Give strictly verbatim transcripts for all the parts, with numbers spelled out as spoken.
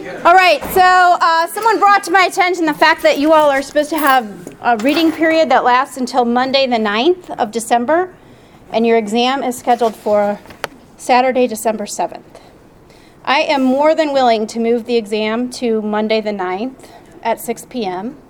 All right, so uh, someone brought to my attention the fact that you all are supposed to have a reading period that lasts until Monday the ninth of December, and your exam is scheduled for Saturday, December seventh. I am more than willing to move the exam to Monday the ninth at six p.m.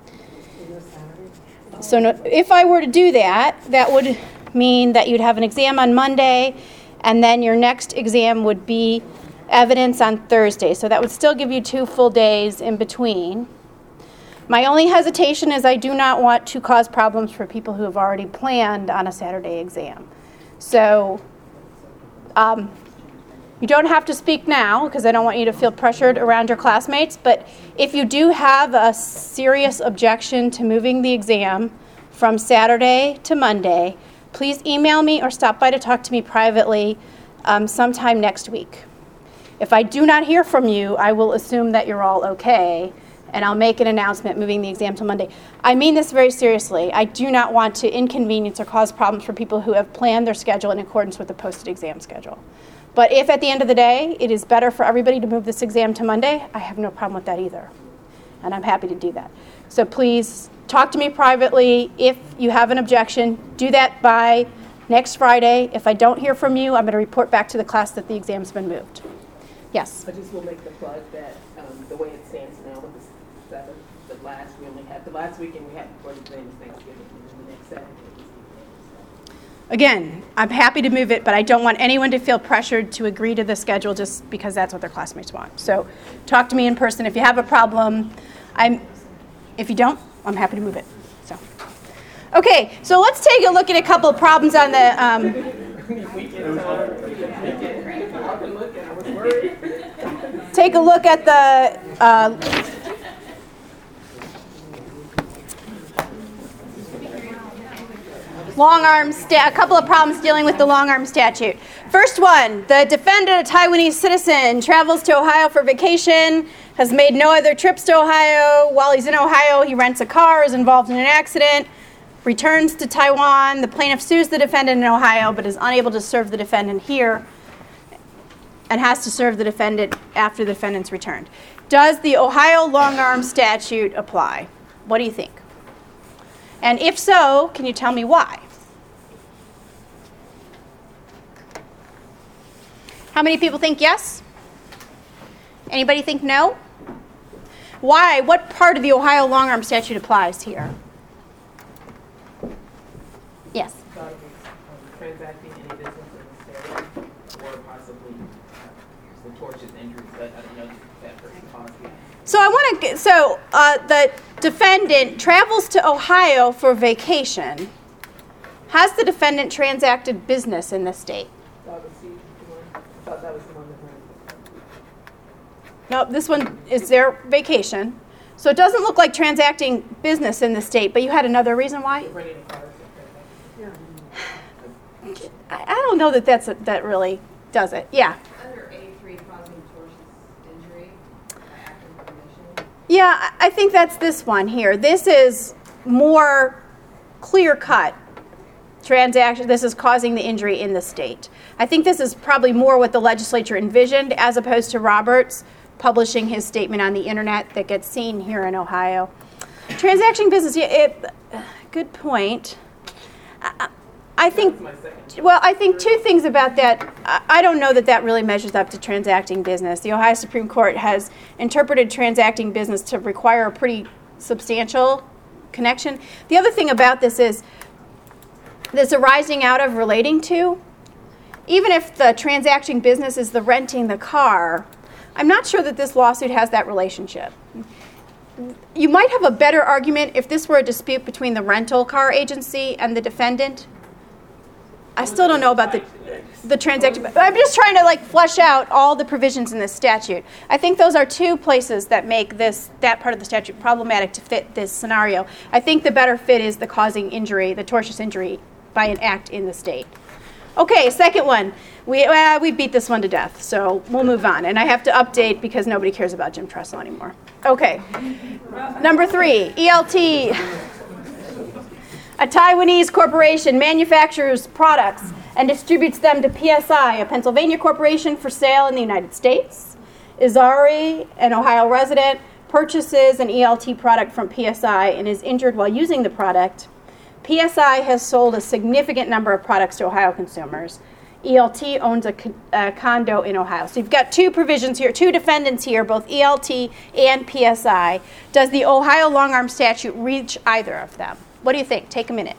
So no, if I were to do that, that would mean that you'd have an exam on Monday, and then your next exam would be evidence on Thursday. So that would still give you two full days in between. My only hesitation is I do not want to cause problems for people who have already planned on a Saturday exam. So um, you don't have to speak now because I don't want you to feel pressured around your classmates. But if you do have a serious objection to moving the exam from Saturday to Monday, please email me or stop by to talk to me privately um, sometime next week. If I do not hear from you, I will assume that you're all okay, and I'll make an announcement moving the exam to Monday. I mean this very seriously. I do not want to inconvenience or cause problems for people who have planned their schedule in accordance with the posted exam schedule. But if at the end of the day it is better for everybody to move this exam to Monday, I have no problem with that either, and I'm happy to do that. So please talk to me privately. If you have an objection, do that by next Friday. If I don't hear from you, I'm going to report back to the class that the exam's been moved. Yes? I just will make the plug that um, the way it stands now with the seventh, the last, we only had, the last weekend we had before the exam is Thanksgiving, and the next seven days. Again, I'm happy to move it, but I don't want anyone to feel pressured to agree to the schedule just because that's what their classmates want. So talk to me in person. If you have a problem, I'm, if you don't, I'm happy to move it. So, okay, so let's take a look at a couple of problems on the... Um, Take a look at the uh, long arm sta- a couple of problems dealing with the long arm statute. First one, the defendant, a Taiwanese citizen, travels to Ohio for vacation, has made no other trips to Ohio. While he's in Ohio, he rents a car, is involved in an accident, returns to Taiwan. The plaintiff sues the defendant in Ohio, but is unable to serve the defendant here, and has to serve the defendant after the defendant's returned. Does the Ohio long-arm statute apply? What do you think? And if so, can you tell me why? How many people think yes? Anybody think no? Why? What part of the Ohio long-arm statute applies here? Yes? Transacting any business in the state, or possibly the tortious injuries, but I don't know that person possibly. So I want to. So uh, the defendant travels to Ohio for vacation. Has the defendant transacted business in the state? That was the one. I thought that was the one that went. No, this one is their vacation. So it doesn't look like transacting business in the state. But you had another reason why? Renting a car. I, I don't know that that's a, that really does it. Yeah. Under A three, causing tortious injury by act of commission. Yeah, I I think that's this one here. This is more clear-cut transaction. This is causing the injury in the state. I think this is probably more what the legislature envisioned as opposed to Roberts publishing his statement on the internet that gets seen here in Ohio. Transaction business, yeah, it, good point. I, I think, well, I think two things about that. I don't know that that really measures up to transacting business. The Ohio Supreme Court has interpreted transacting business to require a pretty substantial connection. The other thing about this is this arising out of relating to. Even if the transacting business is the renting the car, I'm not sure that this lawsuit has that relationship. You might have a better argument if this were a dispute between the rental car agency and the defendant. I still don't know about the the transaction. I'm just trying to like flesh out all the provisions in this statute. I think those are two places that make this that part of the statute problematic to fit this scenario. I think the better fit is the causing injury, the tortious injury by an act in the state. Okay, second one. We uh, we beat this one to death, so we'll move on. And I have to update because nobody cares about Jim Tressel anymore. Okay. Number three, E L T. A Taiwanese corporation manufactures products and distributes them to P S I, a Pennsylvania corporation, for sale in the United States. Izari, an Ohio resident, purchases an E L T product from P S I and is injured while using the product. P S I has sold a significant number of products to Ohio consumers. E L T owns a, con a condo in Ohio. So you've got two provisions here, two defendants here, both E L T and P S I. Does the Ohio long-arm statute reach either of them? What do you think? Take a minute.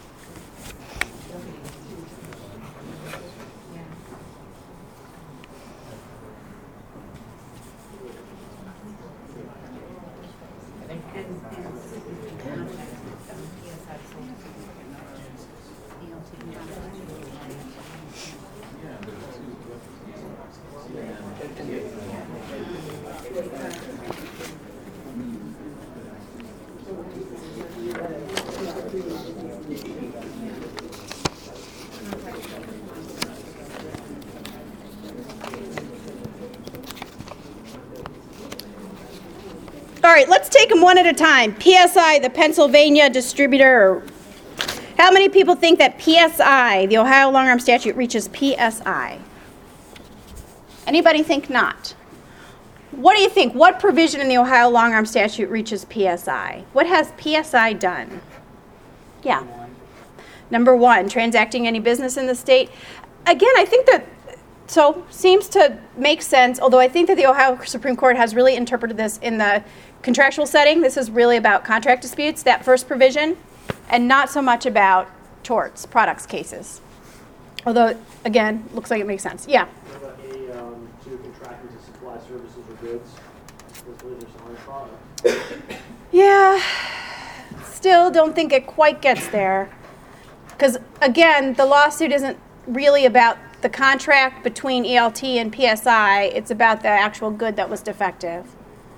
All right, let's take them one at a time. P S I, the Pennsylvania distributor. How many people think that P S I, the Ohio long-arm statute, reaches P S I? Anybody think not? What do you think? What provision in the Ohio long-arm statute reaches P S I? What has P S I done? Yeah. Number one, transacting any business in the state. Again, I think that, so, seems to make sense, although I think that the Ohio Supreme Court has really interpreted this in the contractual setting. This is really about contract disputes, that first provision, and not so much about torts, products cases. Although, again, looks like it makes sense. Yeah? What about a um, to contracting to supply services or goods? Let's believe they're selling a product. Yeah, still don't think it quite gets there. Because, again, the lawsuit isn't really about the contract between E L T and P S I. It's about the actual good that was defective.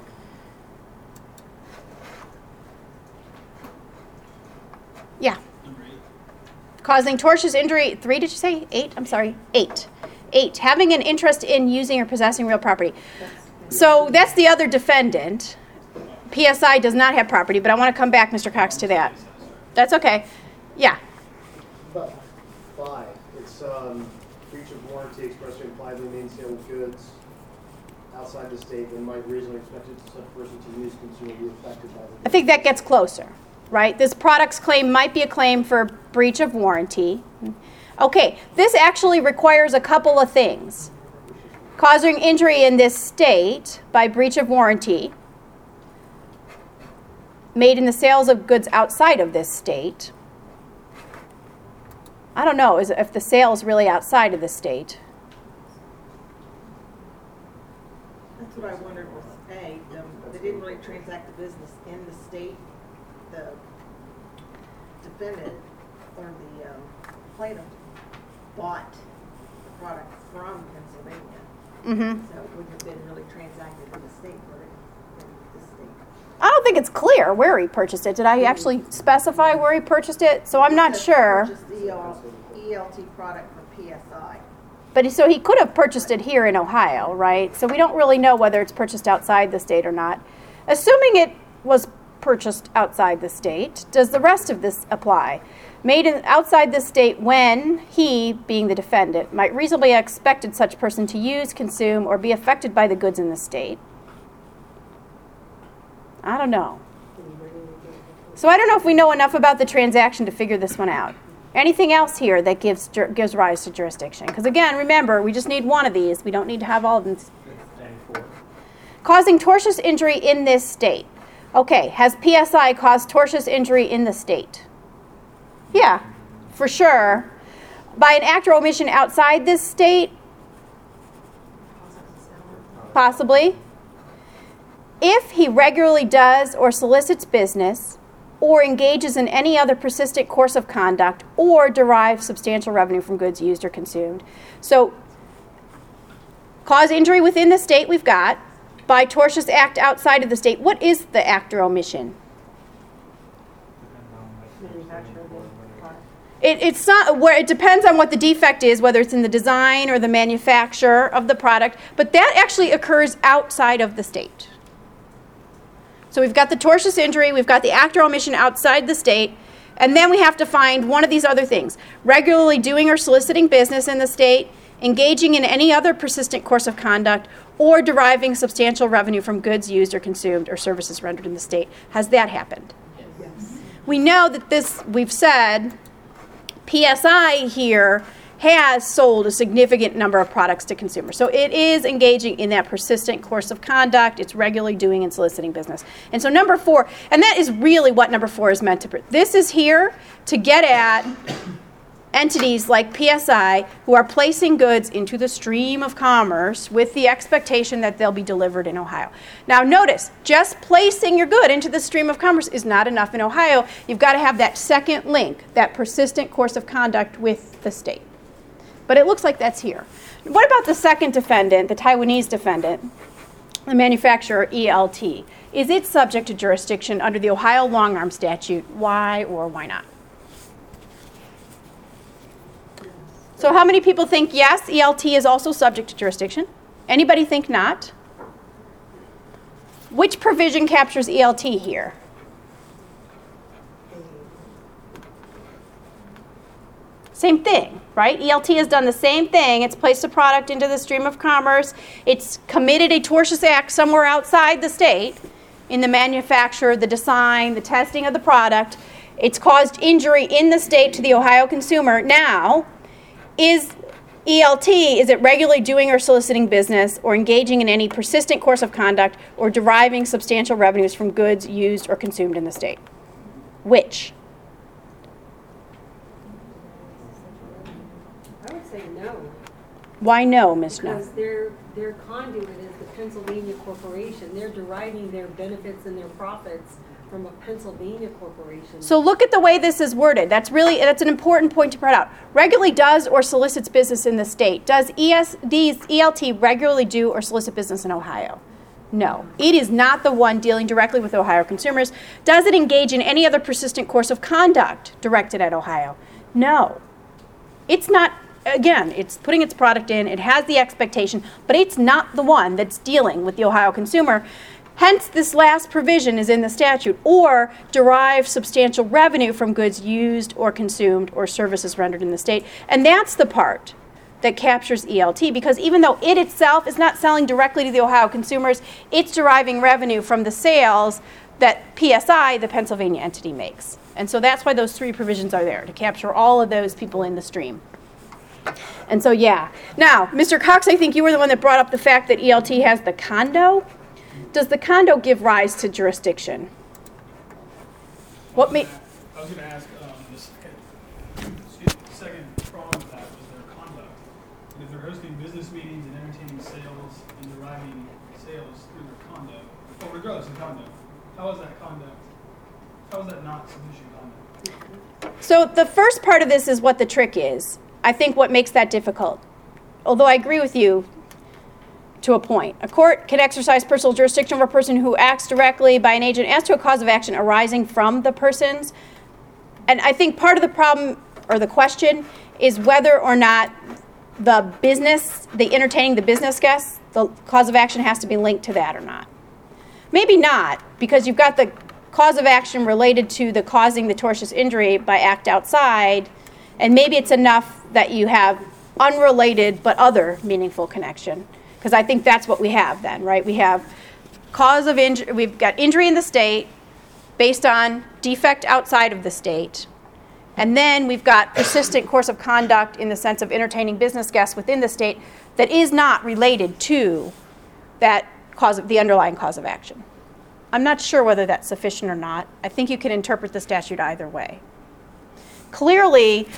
Yeah. Causing tortious injury. Three, did you say? Eight? I'm sorry. Eight. Eight. Having an interest in using or possessing real property. So that's the other defendant. P S I does not have property, but I want to come back, Mister Cox, to that. That's okay. Yeah. But five, it's um, breach of warranty expressly implied remains sale of goods outside the state and might reasonably expect it to such person to use, consume, or be affected by the. I think that gets closer, right? This product's claim might be a claim for breach of warranty. Okay, this actually requires a couple of things. Causing injury in this state by breach of warranty, made in the sales of goods outside of this state. I don't know is if the sale is really outside of the state. That's what I wondered was, A, um, they didn't really transact the business in the state. The defendant or the um, plaintiff bought the product from Pennsylvania. Mm-hmm. So it wouldn't have been really transacted in the state, would it? In the state. I don't think it's clear where he purchased it. Did I actually specify where he purchased it? So I'm not It says sure. Purchased the E L T product from P S I. But he, so he could have purchased it here in Ohio, right? So we don't really know whether it's purchased outside the state or not. Assuming it was purchased outside the state, does the rest of this apply? Made in, outside the state when he, being the defendant, might reasonably have expected such person to use, consume, or be affected by the goods in the state. I don't know. So I don't know if we know enough about the transaction to figure this one out. Anything else here that gives gives rise to jurisdiction? Because again, remember, we just need one of these. We don't need to have all of them. Causing tortious injury in this state. Okay, has P S I caused tortious injury in the state? Yeah, for sure. By an act or omission outside this state? Possibly. If he regularly does or solicits business, or engages in any other persistent course of conduct, or derives substantial revenue from goods used or consumed. So, cause injury within the state we've got. By tortious act outside of the state. What is the act or omission? It, it's not where it depends on what the defect is, whether it's in the design or the manufacture of the product, but that actually occurs outside of the state. So we've got the tortious injury, we've got the act or omission outside the state, and then we have to find one of these other things. Regularly doing or soliciting business in the state, engaging in any other persistent course of conduct, or deriving substantial revenue from goods used or consumed or services rendered in the state. Has that happened? Yes. We know that this, we've said, P S I here has sold a significant number of products to consumers. So it is engaging in that persistent course of conduct. It's regularly doing and soliciting business. And so number four, and that is really what number four is meant to, this is here to get at entities like P S I who are placing goods into the stream of commerce with the expectation that they'll be delivered in Ohio. Now notice, just placing your good into the stream of commerce is not enough in Ohio. You've got to have that second link, that persistent course of conduct with the state. But it looks like that's here. What about the second defendant, the Taiwanese defendant, the manufacturer E L T? Is it subject to jurisdiction under the Ohio long-arm statute? Why or why not? So how many people think yes, E L T is also subject to jurisdiction? Anybody think not? Which provision captures E L T here? Same thing, right? E L T has done the same thing. It's placed a product into the stream of commerce. It's committed a tortious act somewhere outside the state in the manufacture, the design, the testing of the product. It's caused injury in the state to the Ohio consumer. Now, is E L T, is it regularly doing or soliciting business or engaging in any persistent course of conduct or deriving substantial revenues from goods used or consumed in the state? Which? I would say no. Why no, Miz No? Because their, their conduit is the Pennsylvania Corporation. They're deriving their benefits and their profits from a Pennsylvania corporation. So look at the way this is worded. That's really, that's an important point to point out. Regularly does or solicits business in the state. Does E S D's E L T regularly do or solicit business in Ohio? No. It is not the one dealing directly with Ohio consumers. Does it engage in any other persistent course of conduct directed at Ohio? No. It's not, again, it's putting its product in, it has the expectation, but it's not the one that's dealing with the Ohio consumer. Hence, this last provision is in the statute, or derive substantial revenue from goods used or consumed or services rendered in the state. And that's the part that captures E L T, because even though it itself is not selling directly to the Ohio consumers, it's deriving revenue from the sales that P S I, the Pennsylvania entity, makes. And so that's why those three provisions are there, to capture all of those people in the stream. And so, yeah. Now, Mister Cox, I think you were the one that brought up the fact that E L T has the condo. Does the condo give rise to jurisdiction? What may... I was going to ask, um, the second, excuse me, the second prong of that was their conduct. And if they're hosting business meetings and entertaining sales and deriving sales through their conduct, or regardless of conduct, how is that conduct, how is that not sufficient conduct? So the first part of this is what the trick is. I think what makes that difficult. Although I agree with you to a point. A court can exercise personal jurisdiction over a person who acts directly by an agent as to a cause of action arising from the persons. And I think part of the problem or the question is whether or not the business, the entertaining the business guests, the cause of action has to be linked to that or not. Maybe not, because you've got the cause of action related to the causing the tortious injury by act outside, and maybe it's enough that you have unrelated but other meaningful connection. Because I think that's what we have then, right? We have cause of injury, we've got injury in the state based on defect outside of the state. And then we've got persistent course of conduct in the sense of entertaining business guests within the state that is not related to that cause of the underlying cause of action. I'm not sure whether that's sufficient or not. I think you can interpret the statute either way. Clearly,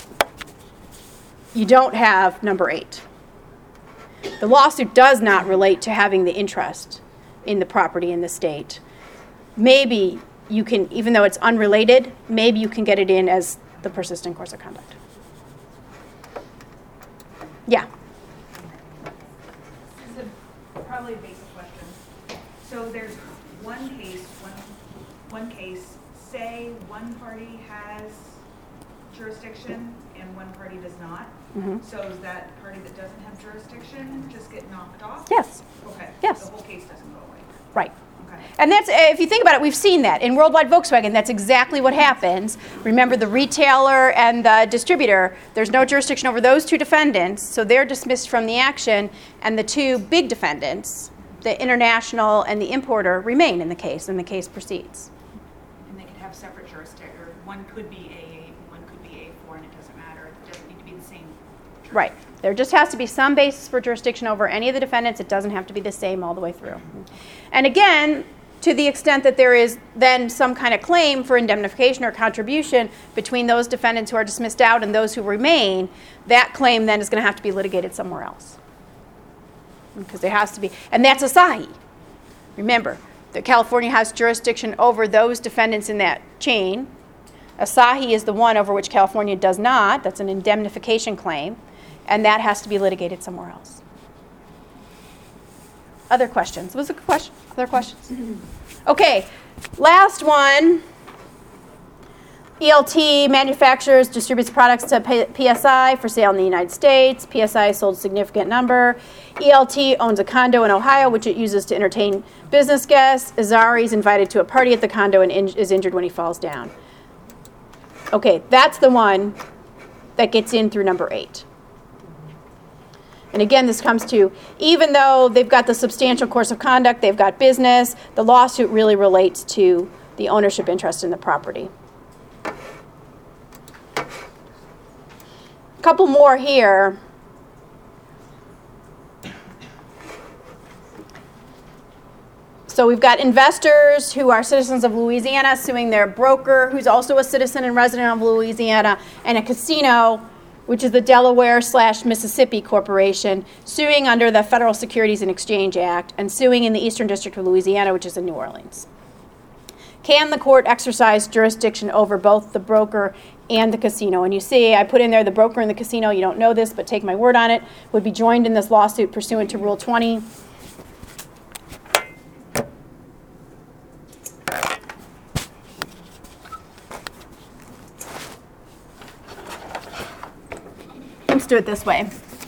you don't have number eight. The lawsuit does not relate to having the interest in the property in the state. Maybe you can, even though it's unrelated, maybe you can get it in as the persistent course of conduct. Yeah. This is a probably a basic question. So there's one case, one, one case, say one party has jurisdiction and one party does not. Mm-hmm. So is that party that doesn't have jurisdiction just get knocked off? Yes. Okay. Yes. The whole case doesn't go away. Right. Okay. And that's, if you think about it, we've seen that. In Worldwide Volkswagen, that's exactly what happens. Remember, the retailer and the distributor, there's no jurisdiction over those two defendants, so they're dismissed from the action, and the two big defendants, the international and the importer, remain in the case, and the case proceeds. And they could have separate jurisdiction, or one could be A eight, one could be A four, and it doesn't matter. It doesn't need to be the same jurisdiction. Right. There just has to be some basis for jurisdiction over any of the defendants. It doesn't have to be the same all the way through. And again, to the extent that there is then some kind of claim for indemnification or contribution between those defendants who are dismissed out and those who remain, that claim then is going to have to be litigated somewhere else. Because there has to be, and that's Asahi. Remember, that California has jurisdiction over those defendants in that chain. Asahi is the one over which California does not. That's an indemnification claim, and that has to be litigated somewhere else. Other questions? Was it a good question? Other questions? Okay, last one. E L T manufactures, distributes products to P S I for sale in the United States. P S I sold a significant number. E L T owns a condo in Ohio, which it uses to entertain business guests. Azari is invited to a party at the condo and in- is injured when he falls down. Okay, that's the one that gets in through number eight. And again, this comes to, even though they've got the substantial course of conduct, they've got business, the lawsuit really relates to the ownership interest in the property. A couple more here. So we've got investors who are citizens of Louisiana suing their broker, who's also a citizen and resident of Louisiana, and a casino, which is the Delaware slash Mississippi Corporation, suing under the Federal Securities and Exchange Act and suing in the Eastern District of Louisiana, which is in New Orleans. Can the court exercise jurisdiction over both the broker and the casino? And you see, I put in there the broker and the casino. You don't know this, but take my word on it. Would be joined in this lawsuit pursuant to Rule twenty. Let's do it this way.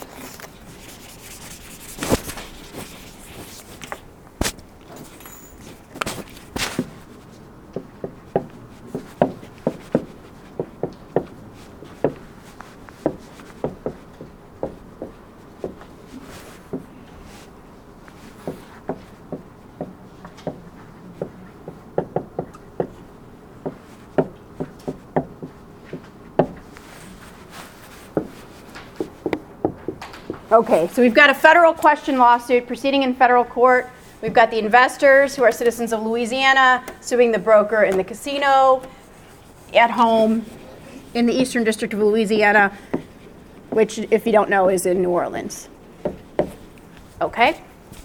Okay, so we've got a federal question lawsuit proceeding in federal court. We've got the investors who are citizens of Louisiana suing the broker in the casino at home in the Eastern District of Louisiana, which, if you don't know, is in New Orleans. Okay?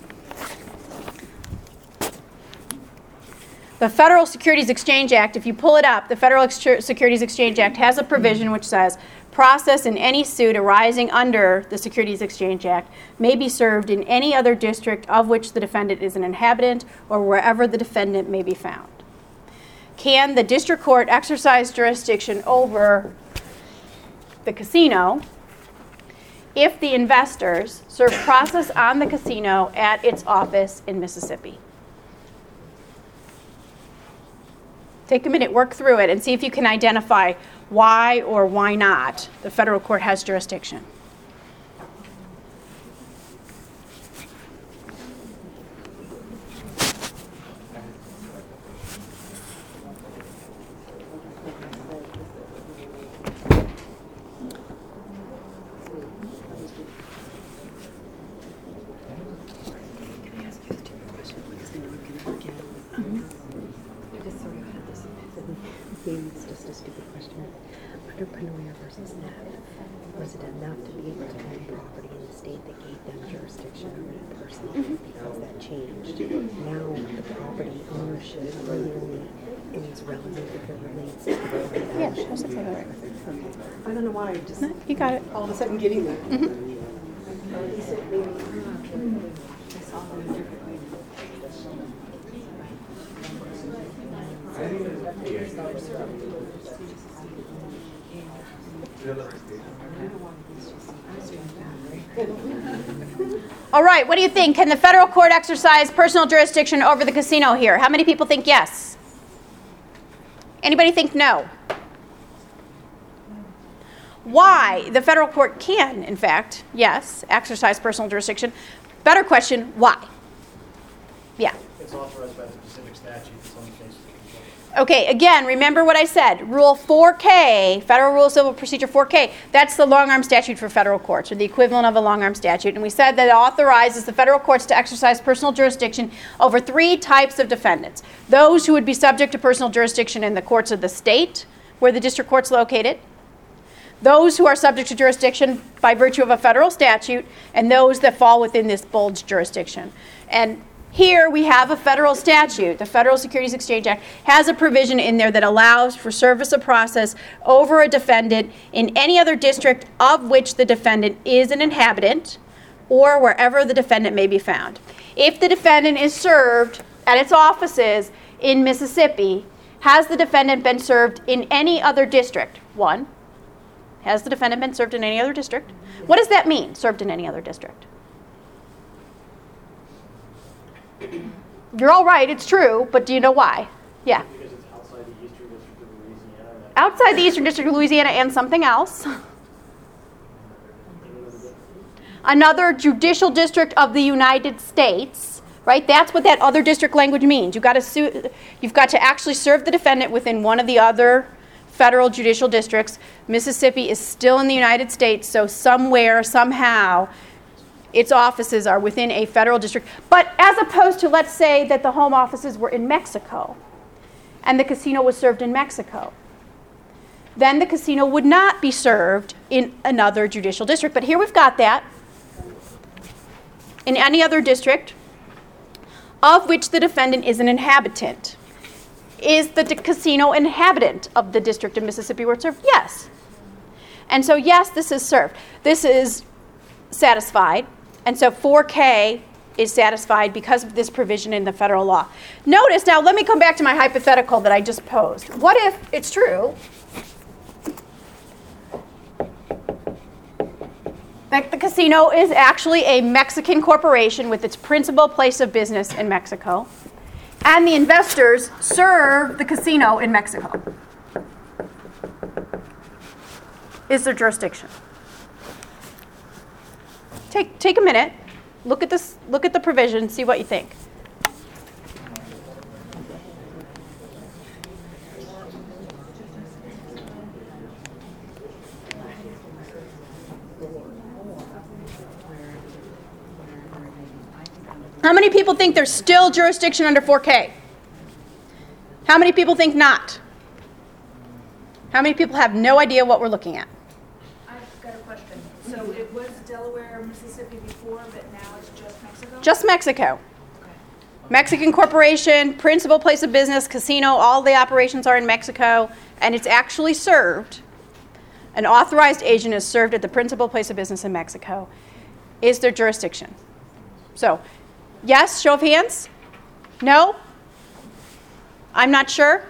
The Federal Securities Exchange Act, if you pull it up, the Federal Ex- Securities Exchange Act has a provision which says process in any suit arising under the Securities Exchange Act may be served in any other district of which the defendant is an inhabitant or wherever the defendant may be found. Can the district court exercise jurisdiction over the casino if the investors serve process on the casino at its office in Mississippi? Take a minute, work through it, and see if you can identify why or why not the federal court has jurisdiction. It's just a stupid question. Under Penoria versus Neff, was it enough to be able to own property in the state that gave them jurisdiction over that person? Mm-hmm. Because that changed. Now the property ownership really is relevant if it relates to the Yeah, that's okay. All right. I don't know why I just No, you got it. all of a sudden getting there. Mm-hmm. Or at least it maybe I saw them differently. All right, what do you think? Can the federal court exercise personal jurisdiction over the casino here? How many people think yes? Anybody think no? Why? The federal court can, in fact, yes, exercise personal jurisdiction. Better question, why? Yeah. It's authorized by the specific statute in some cases. Okay, again, remember what I said. Rule four K, Federal Rule of Civil Procedure four K, that's the long-arm statute for federal courts, or the equivalent of a long-arm statute. And we said that it authorizes the federal courts to exercise personal jurisdiction over three types of defendants. Those who would be subject to personal jurisdiction in the courts of the state, where the district court's located. Those who are subject to jurisdiction by virtue of a federal statute, and those that fall within this bulge jurisdiction. And here we have a federal statute. The Federal Securities Exchange Act has a provision in there that allows for service of process over a defendant in any other district of which the defendant is an inhabitant or wherever the defendant may be found. If the defendant is served at its offices in Mississippi, has the defendant been served in any other district? One. Has the defendant been served in any other district? What does that mean, served in any other district? You're all right, it's true, but do you know why? Yeah. Because it's outside the Eastern District of Louisiana. Outside the Eastern District of Louisiana and something else. Another judicial district of the United States, right? That's what that other district language means. You've got to sue, you've got to actually serve the defendant within one of the other federal judicial districts. Mississippi is still in the United States, so somewhere, somehow, its offices are within a federal district. But as opposed to, let's say, that the home offices were in Mexico, and the casino was served in Mexico. Then the casino would not be served in another judicial district. But here we've got that. In any other district of which the defendant is an inhabitant. Is the d- casino inhabitant of the district of Mississippi where it's served? Yes. And so, yes, this is served. This is satisfied. And so four K is satisfied because of this provision in the federal law. Notice, now let me come back to my hypothetical that I just posed. What if it's true that the casino is actually a Mexican corporation with its principal place of business in Mexico, and the investors serve the casino in Mexico? Is there jurisdiction? Take take a minute, look at this, look at the provision, see what you think. How many people think there's still jurisdiction under four K? How many people think not? How many people have no idea what we're looking at? I've got a question. So it was Delaware, Mississippi before, but now it's just Mexico? Just Mexico. Okay. Mexican corporation, principal place of business, casino, all the operations are in Mexico, and it's actually served. An authorized agent is served at the principal place of business in Mexico. Is there jurisdiction? So, yes, show of hands? No? I'm not sure?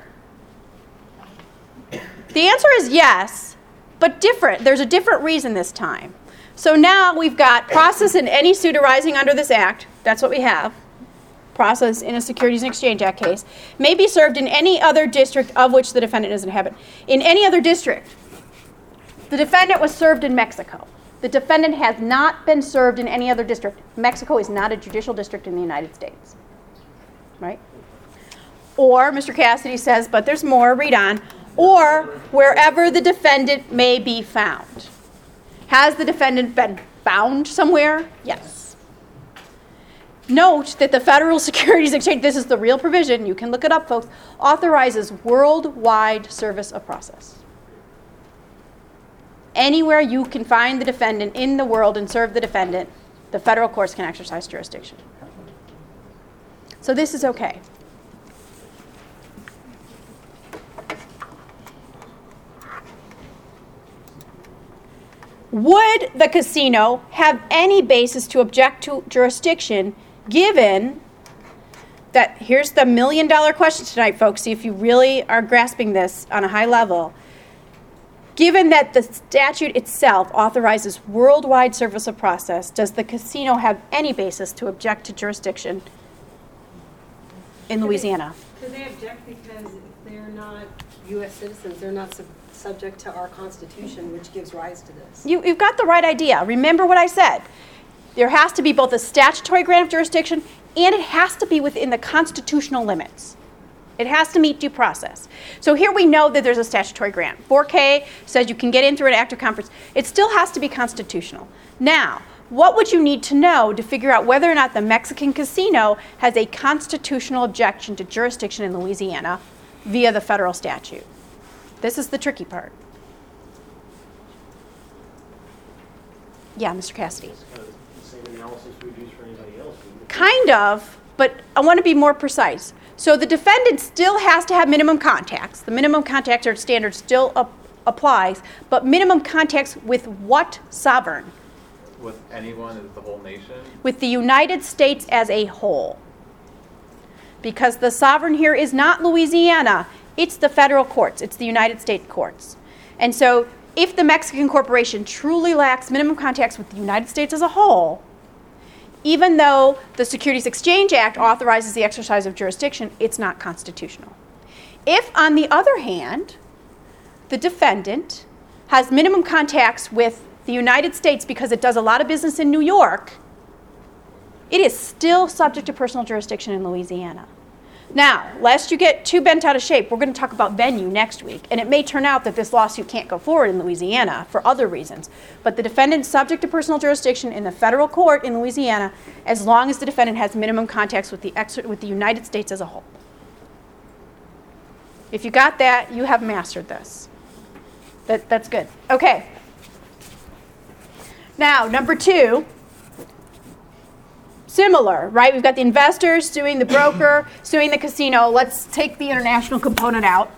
The answer is yes, but different. There's a different reason this time. So now we've got process in any suit arising under this act. That's what we have. Process in a Securities and Exchange Act case may be served in any other district of which the defendant is an inhabitant. In any other district, the defendant was served in Mexico. The defendant has not been served in any other district. Mexico is not a judicial district in the United States. Right? Or, Mister Cassidy says, but there's more, read on, or wherever the defendant may be found. Has the defendant been found somewhere? Yes. Note that the Federal Securities Exchange, this is the real provision, you can look it up, folks, authorizes worldwide service of process. Anywhere you can find the defendant in the world and serve the defendant, the federal courts can exercise jurisdiction. So this is okay. Would the casino have any basis to object to jurisdiction given that, here's the million dollar question tonight, folks, see if you really are grasping this on a high level. given that the statute itself authorizes worldwide service of process, does the casino have any basis to object to jurisdiction in Louisiana? Could they object because if they're not U S citizens, they're not sub- subject to our Constitution, which gives rise to this? You, you've got the right idea. Remember what I said. There has to be both a statutory grant of jurisdiction and it has to be within the constitutional limits. It has to meet due process. So here we know that there's a statutory grant. four K says you can get in through an act of conference. It still has to be constitutional. Now, what would you need to know to figure out whether or not the Mexican casino has a constitutional objection to jurisdiction in Louisiana via the federal statute? This is the tricky part. Yeah, Mister Cassidy. It's kind of the same analysis we'd use for anybody else. Kind of, but I want to be more precise. So the defendant still has to have minimum contacts. The minimum contacts or standard still up, applies, but minimum contacts with what sovereign? With anyone, is the whole nation? With the United States as a whole. Because the sovereign here is not Louisiana, it's the federal courts, it's the United States courts. And so if the Mexican corporation truly lacks minimum contacts with the United States as a whole, even though the Securities Exchange Act authorizes the exercise of jurisdiction, it's not constitutional. If, on the other hand, the defendant has minimum contacts with the United States because it does a lot of business in New York, it is still subject to personal jurisdiction in Louisiana. Now, lest you get too bent out of shape, we're going to talk about venue next week, and it may turn out that this lawsuit can't go forward in Louisiana for other reasons, but the defendant is subject to personal jurisdiction in the federal court in Louisiana as long as the defendant has minimum contacts with the, ex- with the United States as a whole. If you got that, you have mastered this. That, that's good. Okay. Now, number two, similar, right? We've got the investors suing the broker, suing the casino. Let's take the international component out.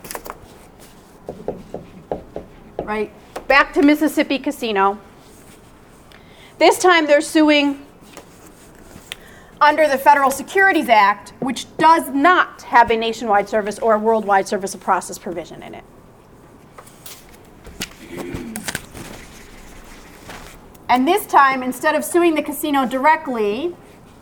Right? Back to Mississippi Casino. This time they're suing under the Federal Securities Act, which does not have a nationwide service or a worldwide service of process provision in it. And this time, instead of suing the casino directly,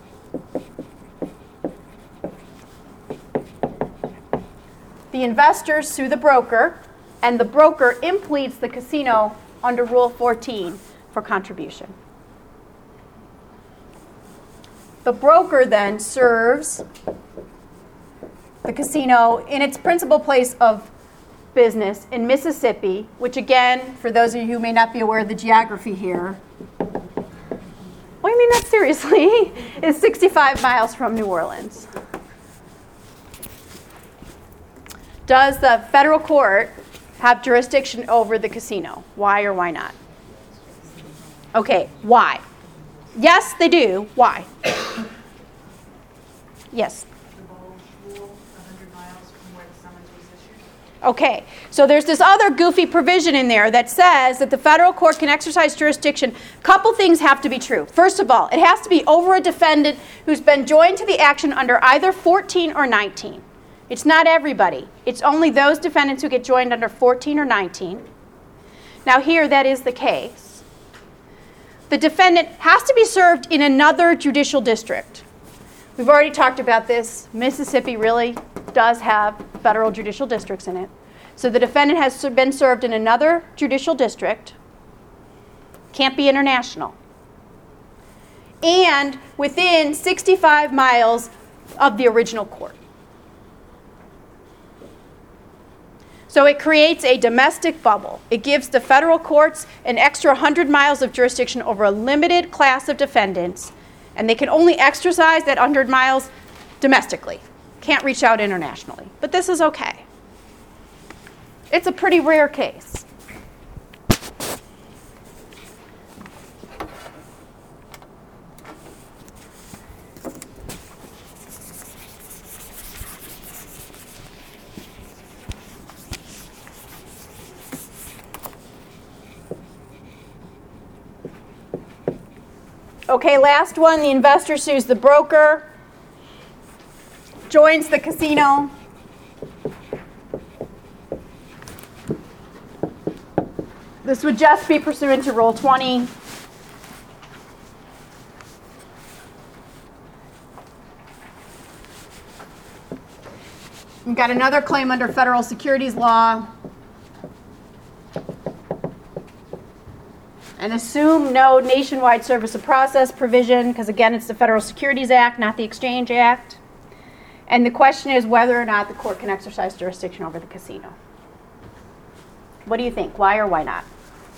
the investors sue the broker, and the broker impleads the casino under Rule fourteen for contribution. The broker then serves the casino in its principal place of business in Mississippi, which again, for those of you who may not be aware of the geography here, well, I mean that seriously, is sixty-five miles from New Orleans. Does the federal court have jurisdiction over the casino? Why or why not? Okay, why? Yes, they do. Why? Yes. The Bulge Rule, one hundred miles from where the summons was issued. Okay, so there's this other goofy provision in there that says that the federal court can exercise jurisdiction. Couple things have to be true. First of all, it has to be over a defendant who's been joined to the action under either fourteen or nineteen. It's not everybody. It's only those defendants who get joined under fourteen or nineteen. Now here, that is the case. The defendant has to be served in another judicial district. We've already talked about this. Mississippi really does have federal judicial districts in it. So the defendant has been served in another judicial district. Can't be international. And within sixty-five miles of the original court. So it creates a domestic bubble. It gives the federal courts an extra one hundred miles of jurisdiction over a limited class of defendants, and they can only exercise that one hundred miles domestically. Can't reach out internationally. But this is okay. It's a pretty rare case. Okay, last one, the investor sues the broker, joins the casino. This would just be pursuant to Rule twenty. We've got another claim under federal securities law. And assume no nationwide service of process provision, because again, it's the Federal Securities Act, not the Exchange Act. And the question is whether or not the court can exercise jurisdiction over the casino. What do you think? Why or why not?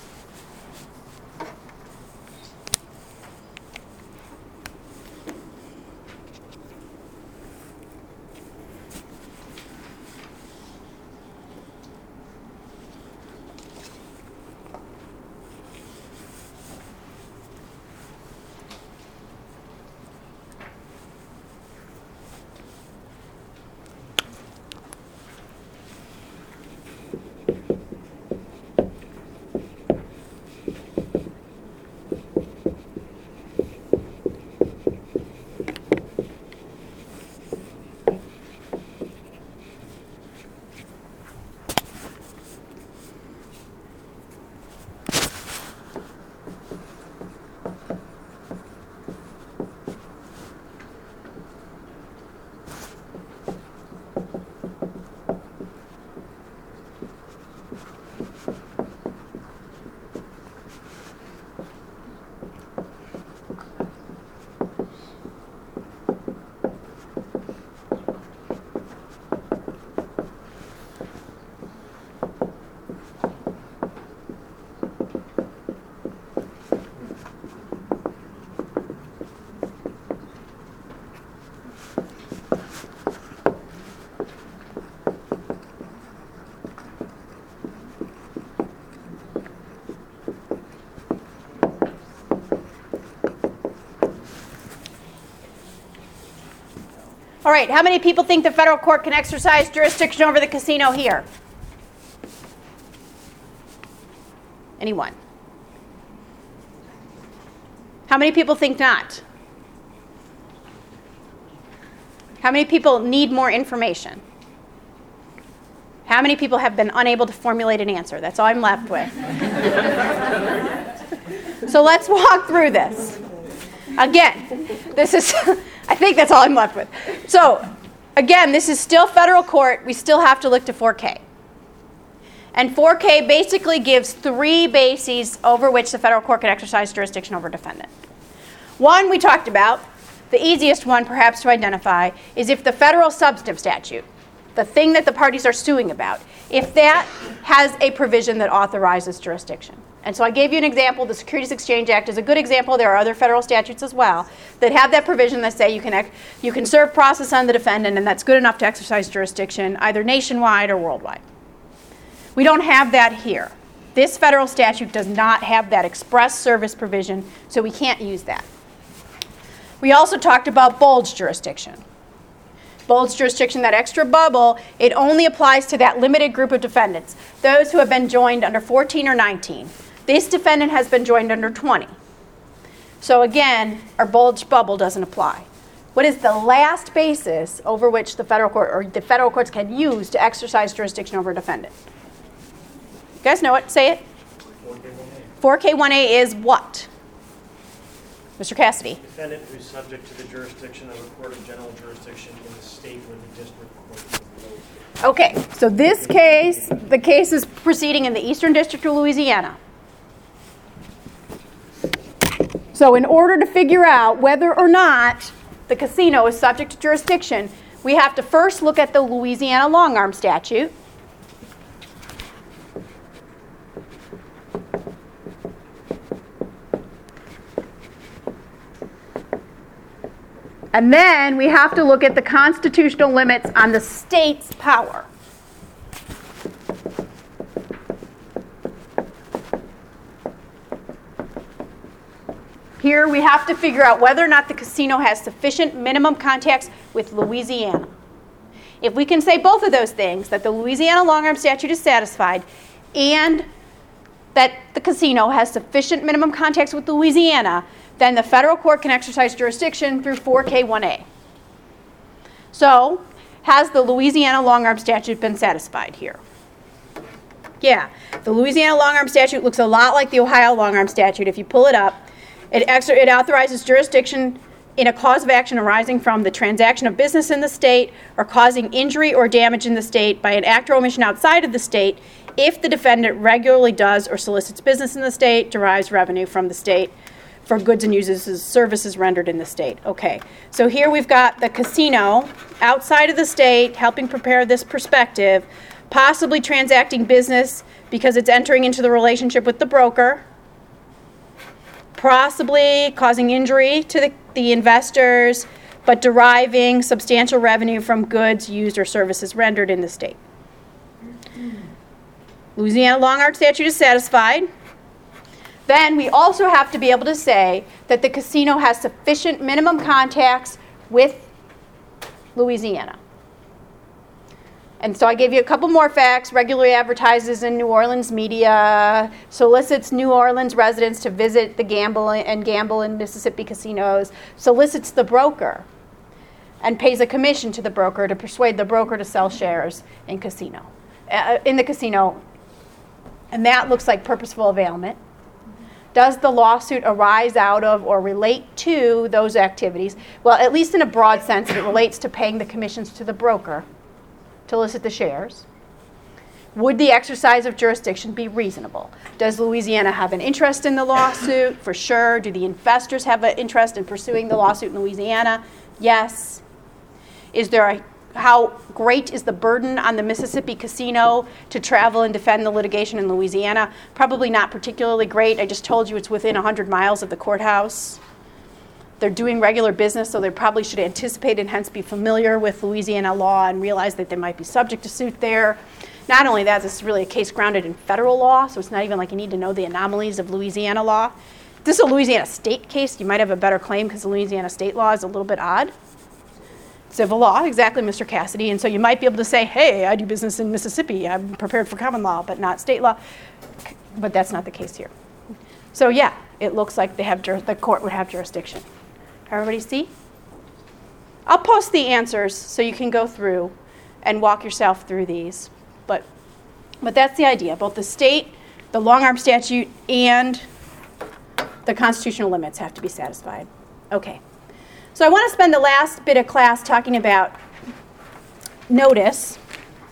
All right, how many people think the federal court can exercise jurisdiction over the casino here? Anyone? How many people think not? How many people need more information? How many people have been unable to formulate an answer? That's all I'm left with. So let's walk through this. Again, this is, I think that's all I'm left with. So, again, this is still federal court. We still have to look to four K. And four K basically gives three bases over which the federal court can exercise jurisdiction over a defendant. One we talked about, the easiest one perhaps to identify, is if the federal substantive statute, the thing that the parties are suing about, if that has a provision that authorizes jurisdiction. And so I gave you an example. The Securities Exchange Act is a good example. There are other federal statutes as well that have that provision that say you can ec- you can serve process on the defendant, and that's good enough to exercise jurisdiction either nationwide or worldwide. We don't have that here. This federal statute does not have that express service provision, so we can't use that. We also talked about bulge jurisdiction. Bulge jurisdiction, that extra bubble, it only applies to that limited group of defendants, those who have been joined under fourteen or nineteen. This defendant has been joined under twenty. So again, our bulge bubble doesn't apply. What is the last basis over which the federal court or the federal courts can use to exercise jurisdiction over a defendant? You guys know it? Say it. four K one A is what? Mister Cassidy. Defendant who is subject to the jurisdiction of a court of general jurisdiction in the state where the district court is located. Okay, so this case, the case is proceeding in the Eastern District of Louisiana. So in order to figure out whether or not the casino is subject to jurisdiction, we have to first look at the Louisiana long-arm statute. And then we have to look at the constitutional limits on the state's power. Here we have to figure out whether or not the casino has sufficient minimum contacts with Louisiana. If we can say both of those things, that the Louisiana long-arm statute is satisfied and that the casino has sufficient minimum contacts with Louisiana, then the federal court can exercise jurisdiction through four K one A. So, has the Louisiana long-arm statute been satisfied here? Yeah, the Louisiana long-arm statute looks a lot like the Ohio long-arm statute. If you pull it up, it, ex- it authorizes jurisdiction in a cause of action arising from the transaction of business in the state or causing injury or damage in the state by an act or omission outside of the state if the defendant regularly does or solicits business in the state, derives revenue from the state for goods and uses services rendered in the state. Okay, so here we've got the casino outside of the state helping prepare this perspective, possibly transacting business because it's entering into the relationship with the broker, possibly causing injury to the, the investors, but deriving substantial revenue from goods used or services rendered in the state. Louisiana long-arm statute is satisfied. Then we also have to be able to say that the casino has sufficient minimum contacts with Louisiana. And so I gave you a couple more facts. Regularly advertises in New Orleans media, solicits New Orleans residents to visit the gamble and gamble in Mississippi casinos, solicits the broker, and pays a commission to the broker to persuade the broker to sell shares in casino, uh, in the casino. And that looks like purposeful availment. Does the lawsuit arise out of or relate to those activities? Well, at least in a broad sense, it relates to paying the commissions to the broker to elicit the shares. Would the exercise of jurisdiction be reasonable? Does Louisiana have an interest in the lawsuit? For sure. Do the investors have an interest in pursuing the lawsuit in Louisiana? Yes. Is there a How great is the burden on the Mississippi casino to travel and defend the litigation in Louisiana? Probably not particularly great. I just told you it's within one hundred miles of the courthouse. They're doing regular business, so they probably should anticipate and hence be familiar with Louisiana law and realize that they might be subject to suit there. Not only that, this is really a case grounded in federal law, so it's not even like you need to know the anomalies of Louisiana law. If this is a Louisiana state case, you might have a better claim because the Louisiana state law is a little bit odd. Civil law, exactly, Mister Cassidy. And so you might be able to say, hey, I do business in Mississippi. I'm prepared for common law, but not state law. But that's not the case here. So yeah, it looks like they have jur- the court would have jurisdiction. Everybody see? I'll post the answers so you can go through and walk yourself through these. But, but that's the idea. Both the state, the long-arm statute, and the constitutional limits have to be satisfied. Okay. So I want to spend the last bit of class talking about notice.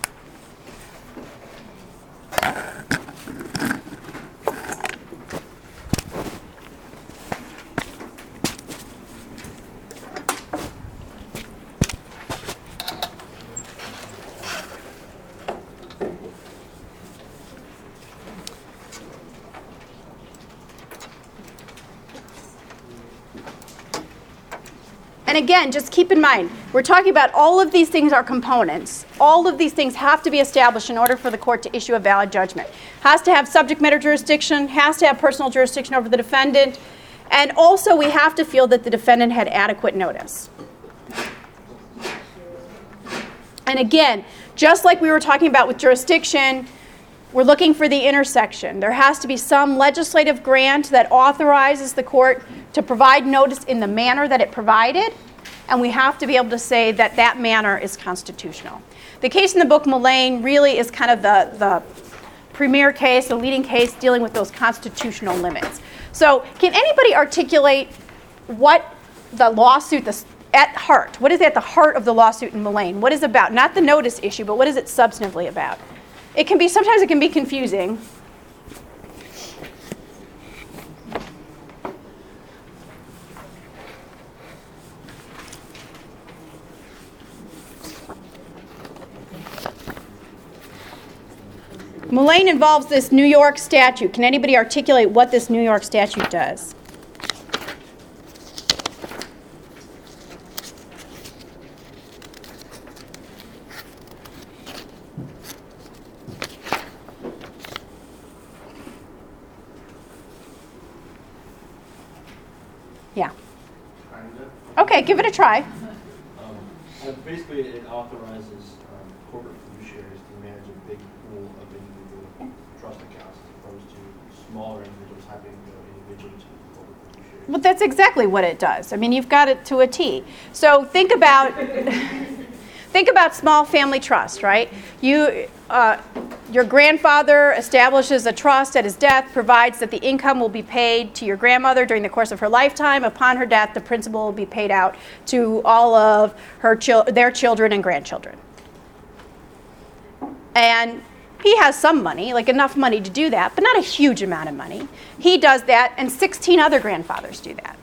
And again, just keep in mind, we're talking about all of these things are components. All of these things have to be established in order for the court to issue a valid judgment. Has to have subject matter jurisdiction, has to have personal jurisdiction over the defendant, and also we have to feel that the defendant had adequate notice. And again, just like we were talking about with jurisdiction, we're looking for the intersection. There has to be some legislative grant that authorizes the court to provide notice in the manner that it provided, and we have to be able to say that that manner is constitutional. The case in the book, Mullane, really is kind of the, the premier case, the leading case dealing with those constitutional limits. So can anybody articulate what the lawsuit, the, at heart, what is at the heart of the lawsuit in Mullane? What is it about? Not the notice issue, but what is it substantively about? It can be, sometimes it can be confusing. Mullane involves this New York statute. Can anybody articulate what this New York statute does? Yeah. Okay, give it a try. Um, uh, basically, it authorizes um, corporate fiduciaries to manage a big pool of individual trust accounts as opposed to smaller individuals having to go individually to corporate fiduciaries. Well, that's exactly what it does. I mean, you've got it to a T. So think about think about small family trust, right? You uh, your grandfather establishes a trust at his death, provides that the income will be paid to your grandmother during the course of her lifetime. Upon her death, the principal will be paid out to all of her chil- their children and grandchildren. And he has some money, like enough money to do that, but not a huge amount of money. He does that, and sixteen other grandfathers do that.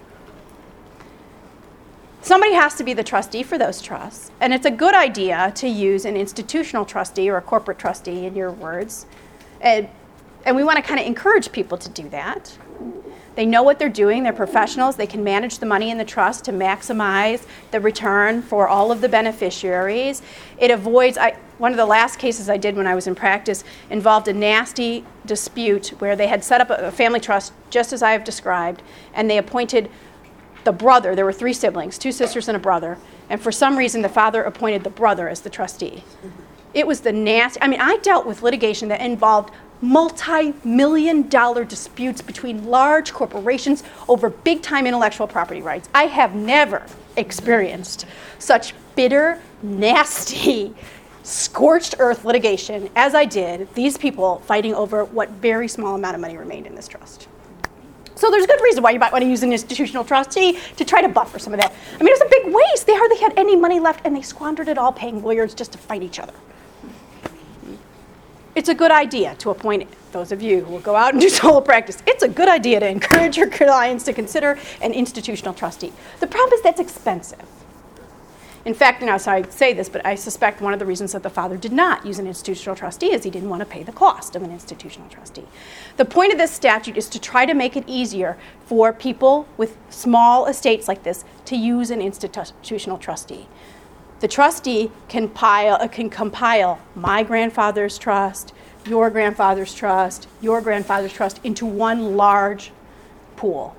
Somebody has to be the trustee for those trusts, and it's a good idea to use an institutional trustee or a corporate trustee, in your words. And, and we want to kind of encourage people to do that. They know what they're doing. They're professionals. They can manage the money in the trust to maximize the return for all of the beneficiaries. It avoids, I, one of the last cases I did when I was in practice involved a nasty dispute where they had set up a, a family trust just as I have described, and they appointed the brother. There were three siblings, two sisters and a brother, and for some reason the father appointed the brother as the trustee. It was the nasty, I mean, I dealt with litigation that involved multi-million dollar disputes between large corporations over big-time intellectual property rights. I have never experienced such bitter, nasty, scorched earth litigation as I did these people fighting over what very small amount of money remained in this trust. So there's a good reason why you might want to use an institutional trustee to try to buffer some of that. I mean, it was a big waste. They hardly had any money left, and they squandered it all paying lawyers just to fight each other. It's a good idea to appoint, those of you who will go out and do solo practice, it's a good idea to encourage your clients to consider an institutional trustee. The problem is that's expensive. In fact, you know, so I say this, but I suspect one of the reasons that the father did not use an institutional trustee is he didn't want to pay the cost of an institutional trustee. The point of this statute is to try to make it easier for people with small estates like this to use an institutional trustee. The trustee can, pile, uh, can compile my grandfather's trust, your grandfather's trust, your grandfather's trust into one large pool.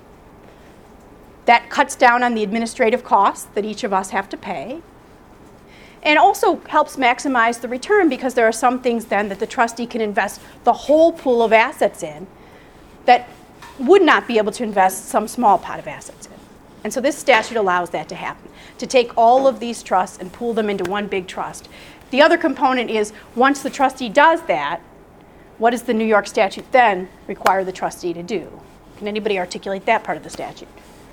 That cuts down on the administrative costs that each of us have to pay, and also helps maximize the return because there are some things then that the trustee can invest the whole pool of assets in that would not be able to invest some small pot of assets in. And so this statute allows that to happen, to take all of these trusts and pool them into one big trust. The other component is once the trustee does that, what does the New York statute then require the trustee to do? Can anybody articulate that part of the statute?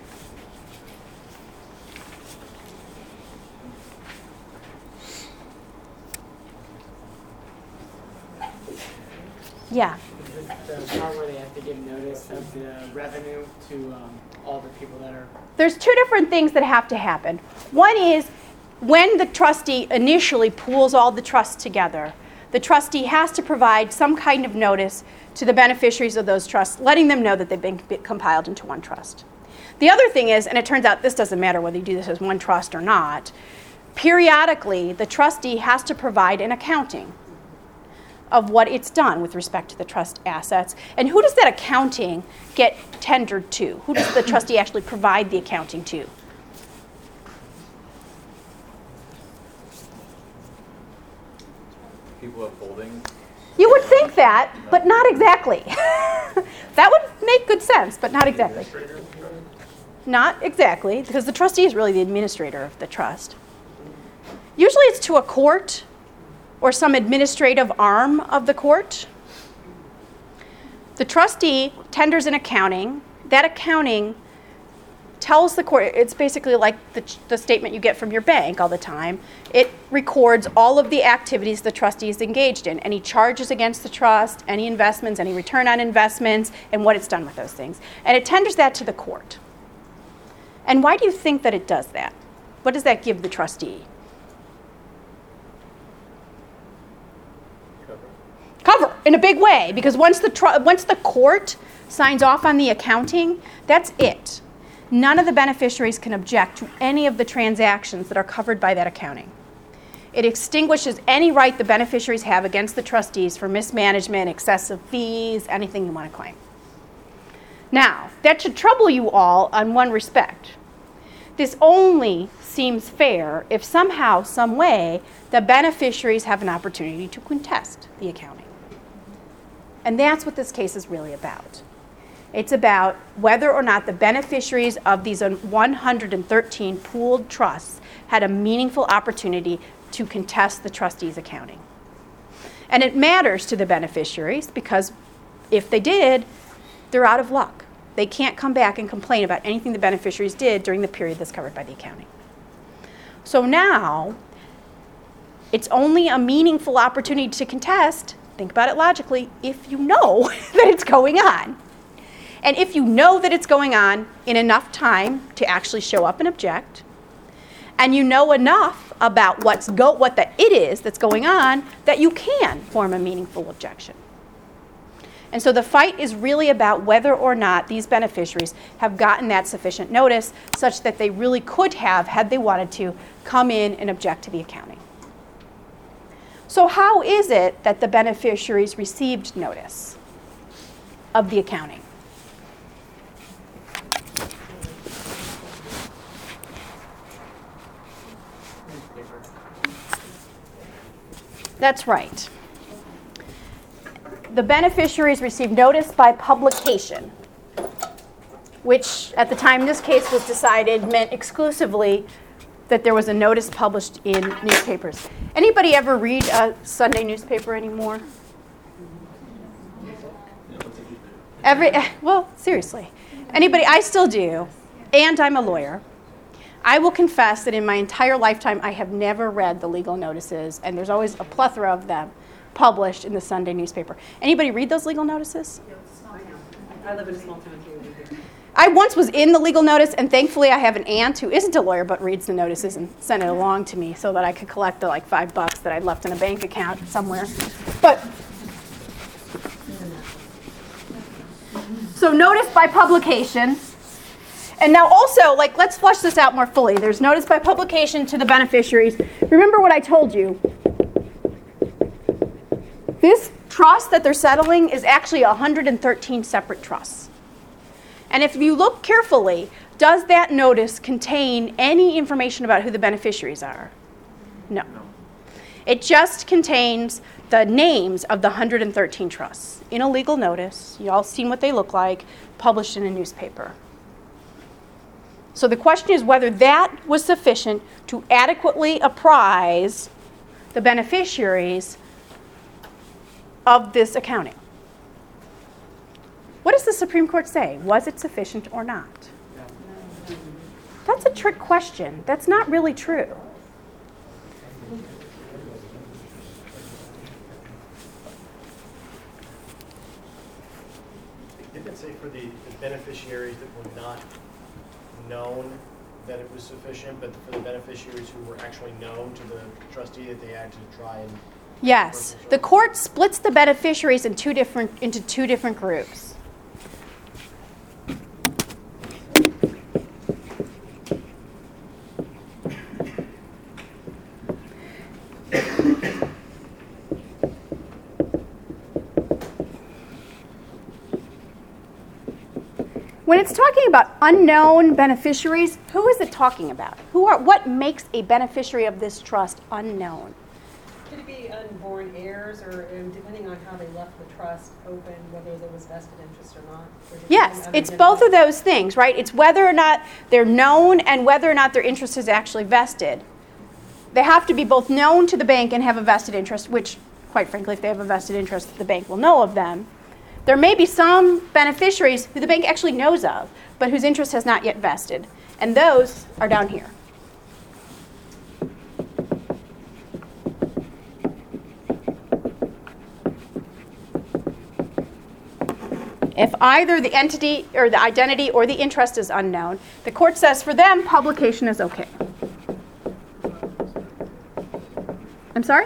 Yeah. The part where they have to give notice of the revenue to um, all the people that are... There's two different things that have to happen. One is when the trustee initially pools all the trusts together, the trustee has to provide some kind of notice to the beneficiaries of those trusts, letting them know that they've been compiled into one trust. The other thing is, and it turns out this doesn't matter whether you do this as one trust or not, periodically the trustee has to provide an accounting of what it's done with respect to the trust assets. And who does that accounting get tendered to? Who does the trustee actually provide the accounting to? People have holdings. You would think that, but not exactly. That would make good sense, but not exactly. Not exactly, because the trustee is really the administrator of the trust. Usually it's to a court or some administrative arm of the court. The trustee tenders an accounting. That accounting tells the court, it's basically like the, the statement you get from your bank all the time. It records all of the activities the trustee is engaged in, any charges against the trust, any investments, any return on investments, and what it's done with those things. And it tenders that to the court. And why do you think that it does that? What does that give the trustee? Cover in a big way, because once the tr- once the court signs off on the accounting, that's it. None of the beneficiaries can object to any of the transactions that are covered by that accounting. It extinguishes any right the beneficiaries have against the trustees for mismanagement, excessive fees, anything you want to claim. Now, that should trouble you all on one respect. This only seems fair if somehow, some way, the beneficiaries have an opportunity to contest the accounting. And that's what this case is really about. It's about whether or not the beneficiaries of these one hundred thirteen pooled trusts had a meaningful opportunity to contest the trustee's accounting. And it matters to the beneficiaries because if they did, they're out of luck. They can't come back and complain about anything the beneficiaries did during the period that's covered by the accounting. So now, it's only a meaningful opportunity to contest, think about it logically, if you know that it's going on. And if you know that it's going on in enough time to actually show up and object, and you know enough about what's go what the it is that's going on, that you can form a meaningful objection. And so the fight is really about whether or not these beneficiaries have gotten that sufficient notice such that they really could have, had they wanted to, come in and object to the accounting. So how is it that the beneficiaries received notice of the accounting? That's right. The beneficiaries received notice by publication, which at the time this case was decided meant exclusively that there was a notice published in newspapers. Anybody ever read a Sunday newspaper anymore? Every, well, seriously. Anybody? I still do, and I'm a lawyer. I will confess that in my entire lifetime, I have never read the legal notices, and there's always a plethora of them published in the Sunday newspaper. Anybody read those legal notices? I live in a small town too. I once was in the legal notice, and thankfully I have an aunt who isn't a lawyer but reads the notices and sent it along to me so that I could collect the like five bucks that I'd left in a bank account somewhere. But so notice by publication. And now also, like, let's flesh this out more fully. There's notice by publication to the beneficiaries. Remember what I told you. This trust that they're settling is actually one hundred thirteen separate trusts. And if you look carefully, does that notice contain any information about who the beneficiaries are? No. No. It just contains the names of the one hundred thirteen trusts in a legal notice. You all seen what they look like, published in a newspaper. So the question is whether that was sufficient to adequately apprise the beneficiaries of this accounting. What does the Supreme Court say? Was it sufficient or not? That's a trick question. That's not really true. Didn't it say for the, the beneficiaries that were not known that it was sufficient, but for the beneficiaries who were actually known to the trustee that they had to try and... Yes. The court splits the beneficiaries in two different, into two different groups. When it's talking about unknown beneficiaries, who is it talking about? Who are? What makes a beneficiary of this trust unknown? Could it be unborn heirs, or um, depending on how they left the trust open, whether there was vested interest or not? Or Yes, it's both of those things, right? It's whether or not they're known and whether or not their interest is actually vested. They have to be both known to the bank and have a vested interest, which, quite frankly, if they have a vested interest, the bank will know of them. There may be some beneficiaries who the bank actually knows of, but whose interest has not yet vested. And those are down here. If either the entity or the identity or the interest is unknown, the court says for them, publication is okay. I'm sorry?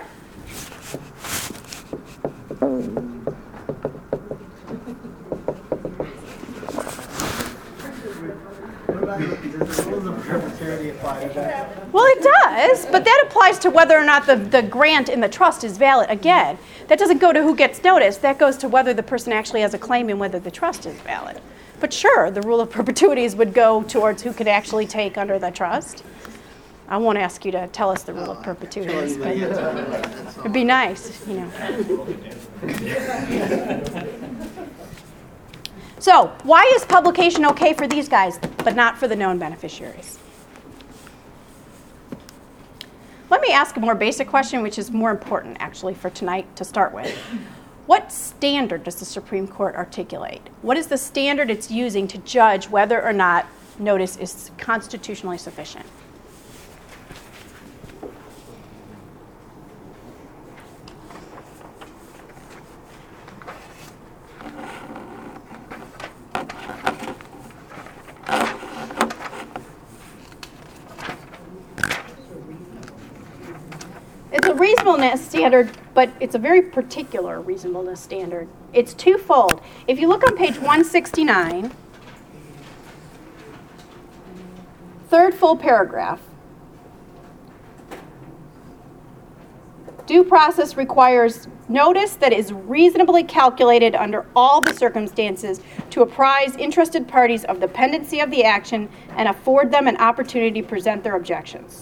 Well, it does, but that applies to whether or not the, the grant in the trust is valid. Again, that doesn't go to who gets notice. That goes to whether the person actually has a claim and whether the trust is valid. But sure, the rule of perpetuities would go towards who could actually take under the trust. I won't ask you to tell us the rule of perpetuities, but it'd be nice, you know. So, why is publication okay for these guys, but not for the known beneficiaries? Let me ask a more basic question, which is more important actually for tonight to start with. What standard does the Supreme Court articulate? What is the standard it's using to judge whether or not notice is constitutionally sufficient? It's a reasonableness standard, but it's a very particular reasonableness standard. It's twofold. If you look on page one sixty-nine, third full paragraph, due process requires notice that is reasonably calculated under all the circumstances to apprise interested parties of the pendency of the action and afford them an opportunity to present their objections.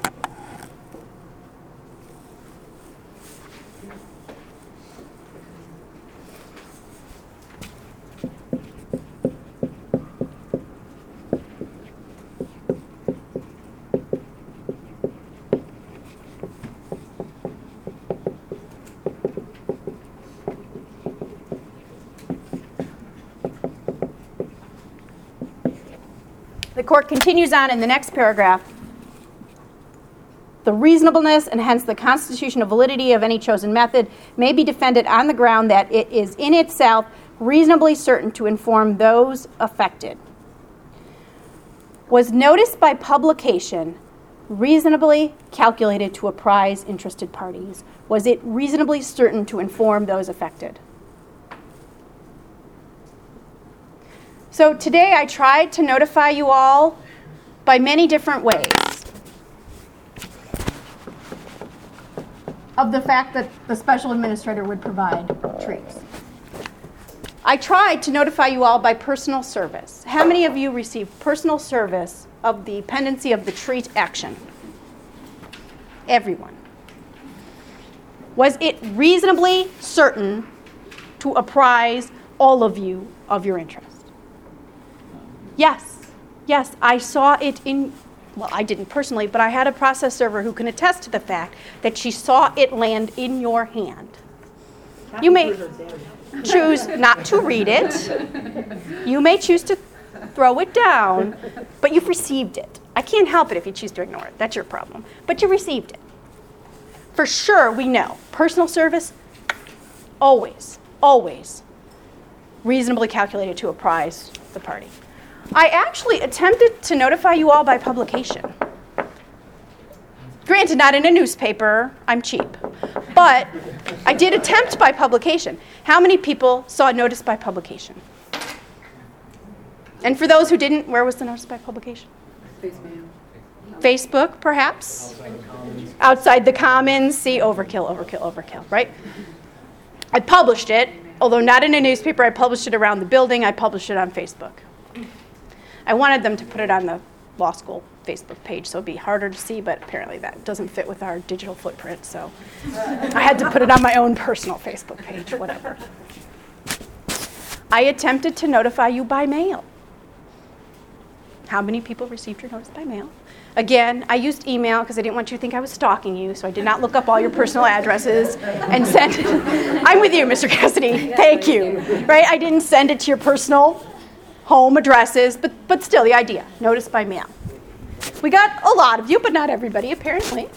The court continues on in the next paragraph. The reasonableness and hence the constitutional validity of any chosen method may be defended on the ground that it is in itself reasonably certain to inform those affected. Was notice by publication reasonably calculated to apprise interested parties? Was it reasonably certain to inform those affected? So today I tried to notify you all by many different ways of the fact that the special administrator would provide treats. I tried to notify you all by personal service. How many of you received personal service of the pendency of the treat action? Everyone. Was it reasonably certain to apprise all of you of your interest? Yes, yes, I saw it in, well, I didn't personally, but I had a process server who can attest to the fact that she saw it land in your hand. You may choose not to read it. You may choose to throw it down, but you've received it. I can't help it if you choose to ignore it. That's your problem. But you received it. For sure, we know. Personal service, always, always reasonably calculated to apprise the party. I actually attempted to notify you all by publication. Granted, not in a newspaper. I'm cheap. But I did attempt by publication. How many people saw notice by publication? And for those who didn't, where was the notice by publication? Facebook. Facebook, perhaps? Outside the Commons. Outside the Commons. See, overkill, overkill, overkill, right? I published it, although not in a newspaper. I published it around the building. I published it on Facebook. I wanted them to put it on the law school Facebook page, so it'd be harder to see, but apparently that doesn't fit with our digital footprint, so I had to put it on my own personal Facebook page, whatever. I attempted to notify you by mail. How many people received your notice by mail? Again, I used email because I didn't want you to think I was stalking you, so I did not look up all your personal addresses and send it. I'm with you, Mister Cassidy. Thank you. Right? I didn't send it to your personal home addresses, but, but still the idea, notice by mail. We got a lot of you, but not everybody, apparently.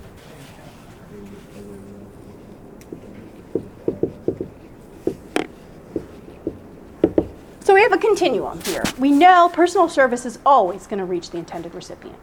So we have a continuum here. We know personal service is always going to reach the intended recipient.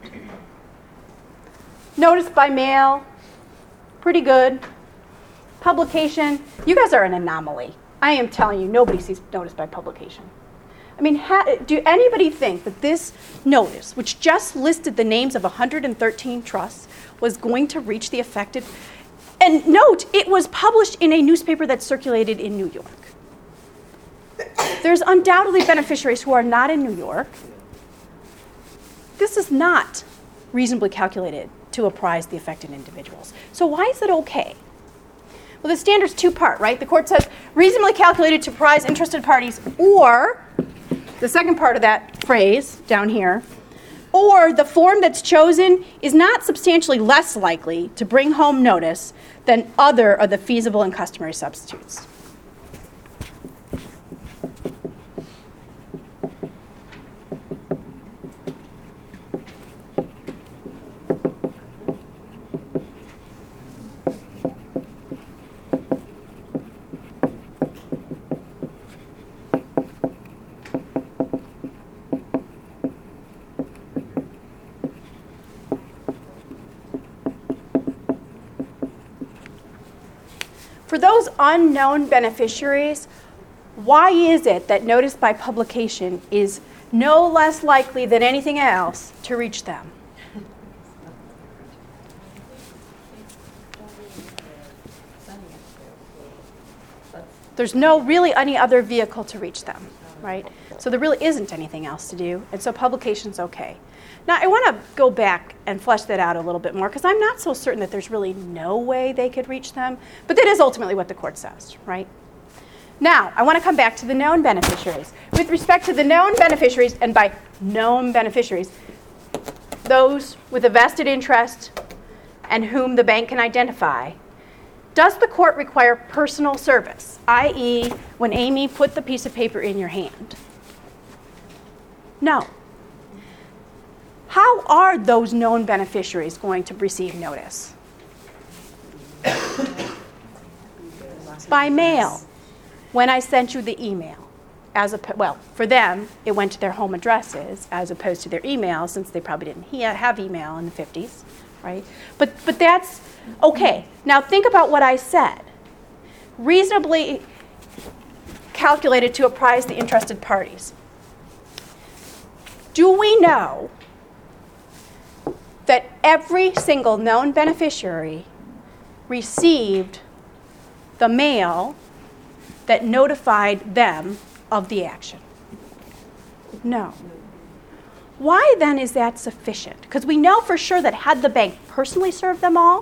Notice by mail, pretty good. Publication, you guys are an anomaly. I am telling you, nobody sees notice by publication. I mean, ha- do anybody think that this notice, which just listed the names of one hundred thirteen trusts, was going to reach the affected? And note, it was published in a newspaper that circulated in New York. There's undoubtedly beneficiaries who are not in New York. This is not reasonably calculated to apprise the affected individuals. So why is it okay? Well, the standard's two-part, right? The court says reasonably calculated to apprise interested parties, or the second part of that phrase down here, or the form that's chosen is not substantially less likely to bring home notice than other of the feasible and customary substitutes. For those unknown beneficiaries, why is it that notice by publication is no less likely than anything else to reach them? There's no really any other vehicle to reach them, right? So there really isn't anything else to do, and so publication's okay. Now, I want to go back and flesh that out a little bit more, because I'm not so certain that there's really no way they could reach them, but that is ultimately what the court says, right? Now, I want to come back to the known beneficiaries. With respect to the known beneficiaries, and by known beneficiaries, those with a vested interest and whom the bank can identify, does the court require personal service, that is, when Amy put the piece of paper in your hand? No. How are those known beneficiaries going to receive notice? By mail, when I sent you the email. As a, well, for them, it went to their home addresses as opposed to their email, since they probably didn't have email in the fifties, right? But, but that's okay. Now think about what I said. Reasonably calculated to apprise the interested parties. Do we know that every single known beneficiary received the mail that notified them of the action? No. Why then is that sufficient? Because we know for sure that had the bank personally served them all,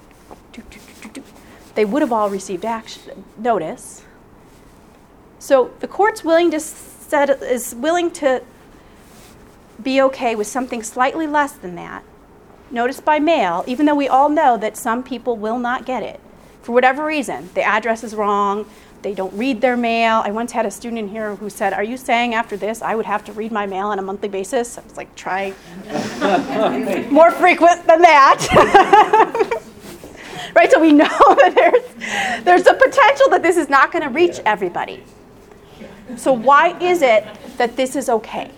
they would have all received action notice. So the court's willing to set, is willing to be okay with something slightly less than that, notice by mail, even though we all know that some people will not get it. For whatever reason, the address is wrong, they don't read their mail. I once had a student in here who said, are you saying after this I would have to read my mail on a monthly basis? I was like, try more frequent than that. Right, so we know that there's, there's a potential that this is not going to reach everybody. So why is it that this is okay?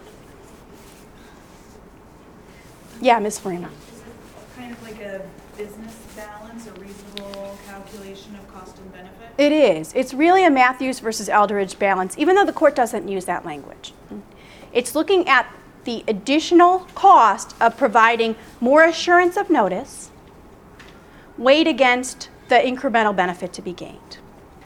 Yeah, Miz Farina. Is it kind of like a business balance, a reasonable calculation of cost and benefit? It is. It's really a Matthews versus Eldridge balance, even though the court doesn't use that language. It's looking at the additional cost of providing more assurance of notice weighed against the incremental benefit to be gained.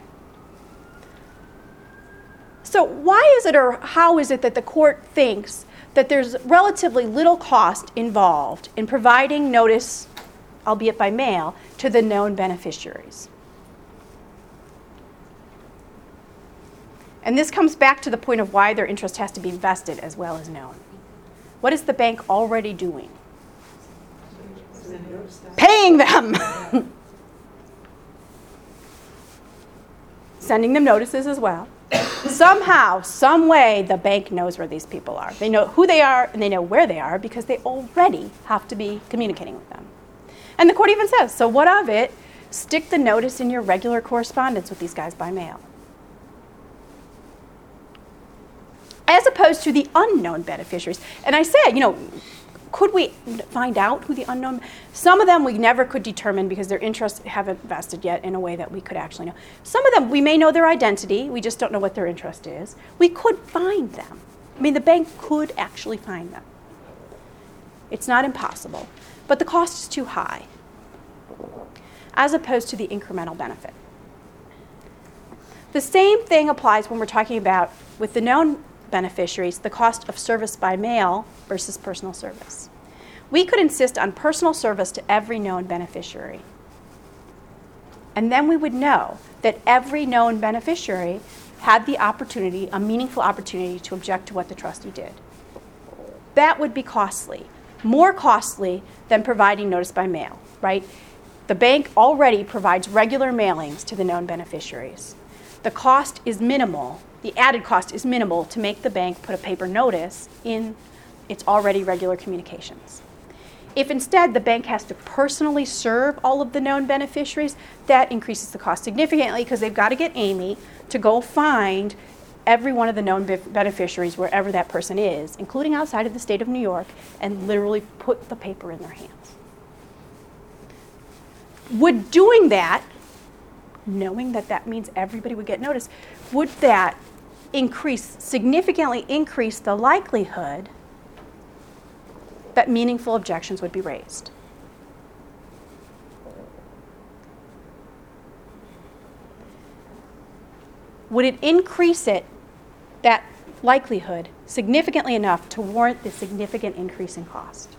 So why is it, or how is it, that the court thinks that there's relatively little cost involved in providing notice, albeit by mail, to the known beneficiaries? And this comes back to the point of why their interest has to be vested as well as known. What is the bank already doing? Paying them. Sending them notices as well. Somehow, some way, the bank knows where these people are. They know who they are and they know where they are because they already have to be communicating with them. And the court even says, so what of it? Stick the notice in your regular correspondence with these guys by mail. As opposed to the unknown beneficiaries. And I said, you know, could we find out who the unknown? Some of them we never could determine because their interests haven't vested yet in a way that we could actually know. Some of them we may know their identity, we just don't know what their interest is. We could find them. I mean, the bank could actually find them. It's not impossible, but the cost is too high, as opposed to the incremental benefit. The same thing applies when we're talking about, with the known beneficiaries, the cost of service by mail versus personal service. We could insist on personal service to every known beneficiary. And then we would know that every known beneficiary had the opportunity, a meaningful opportunity, to object to what the trustee did. That would be costly, more costly than providing notice by mail, right? The bank already provides regular mailings to the known beneficiaries. The cost is minimal, the added cost is minimal to make the bank put a paper notice in its already regular communications. If instead the bank has to personally serve all of the known beneficiaries, that increases the cost significantly because they've got to get Amy to go find every one of the known bef- beneficiaries wherever that person is, including outside of the state of New York, and literally put the paper in their hands. Would doing that, knowing that that means everybody would get notice, would that increase, significantly increase the likelihood that meaningful objections would be raised? Would it increase it, that likelihood, significantly enough to warrant the significant increase in cost?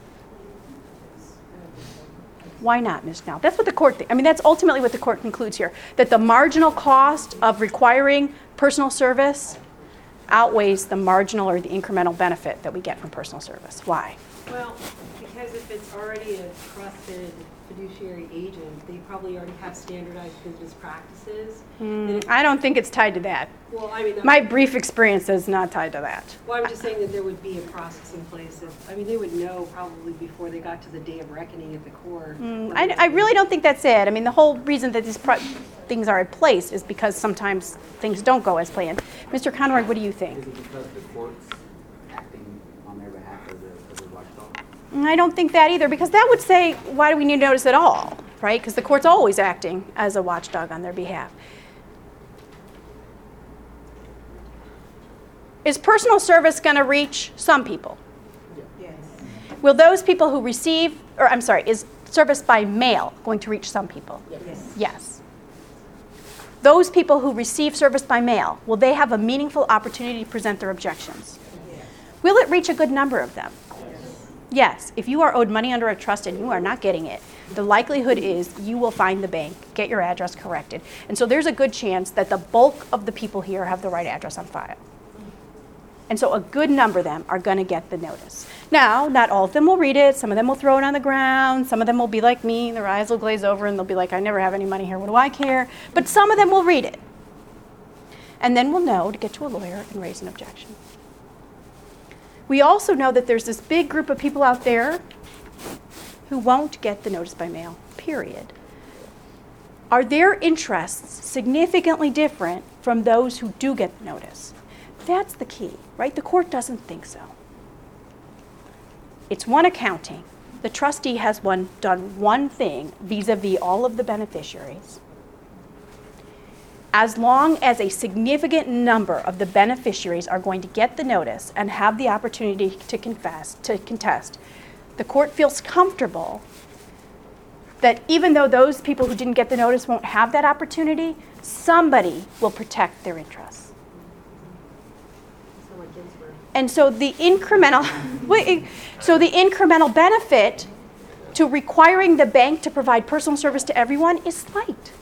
Why not, Miz Now? That's what the court thinks. I mean, that's ultimately what the court concludes here, that the marginal cost of requiring personal service outweighs the marginal or the incremental benefit that we get from personal service. Why? Well, because if it's already a trusted fiduciary agent, they probably already have standardized business practices. And if- I don't think it's tied to that. Well, I mean, My brief experience is not tied to that. well, I'm just saying that there would be a process in place. If, I mean, they would know probably before they got to the day of reckoning at the court. Mm, I, I really don't think that's it. I mean, the whole reason that these pro- things are in place is because sometimes things don't go as planned. Mister Conroy, what do you think? Is it because the court's acting on their behalf as a, as a watchdog? I don't think that either, because that would say, why do we need notice at all, right? Because the court's always acting as a watchdog on their behalf. Is personal service going to reach some people? Yes. Will those people who receive, or I'm sorry, is service by mail going to reach some people? Yes. Yes. Those people who receive service by mail, will they have a meaningful opportunity to present their objections? Yes. Will it reach a good number of them? Yes. If you are owed money under a trust and you are not getting it, the likelihood is you will find the bank, get your address corrected. And so there's a good chance that the bulk of the people here have the right address on file. And so a good number of them are going to get the notice. Now, not all of them will read it. Some of them will throw it on the ground. Some of them will be like me. Their eyes will glaze over and they'll be like, I never have any money here. What do I care? But some of them will read it. And then we'll know to get to a lawyer and raise an objection. We also know that there's this big group of people out there who won't get the notice by mail, period. Are their interests significantly different from those who do get the notice? That's the key, right? The court doesn't think so. It's one accounting. The trustee has one, done one thing vis-a-vis all of the beneficiaries. As long as a significant number of the beneficiaries are going to get the notice and have the opportunity to confess, to contest, the court feels comfortable that even though those people who didn't get the notice won't have that opportunity, somebody will protect their interests. And so the incremental, wait, so the incremental benefit to requiring the bank to provide personal service to everyone is slight,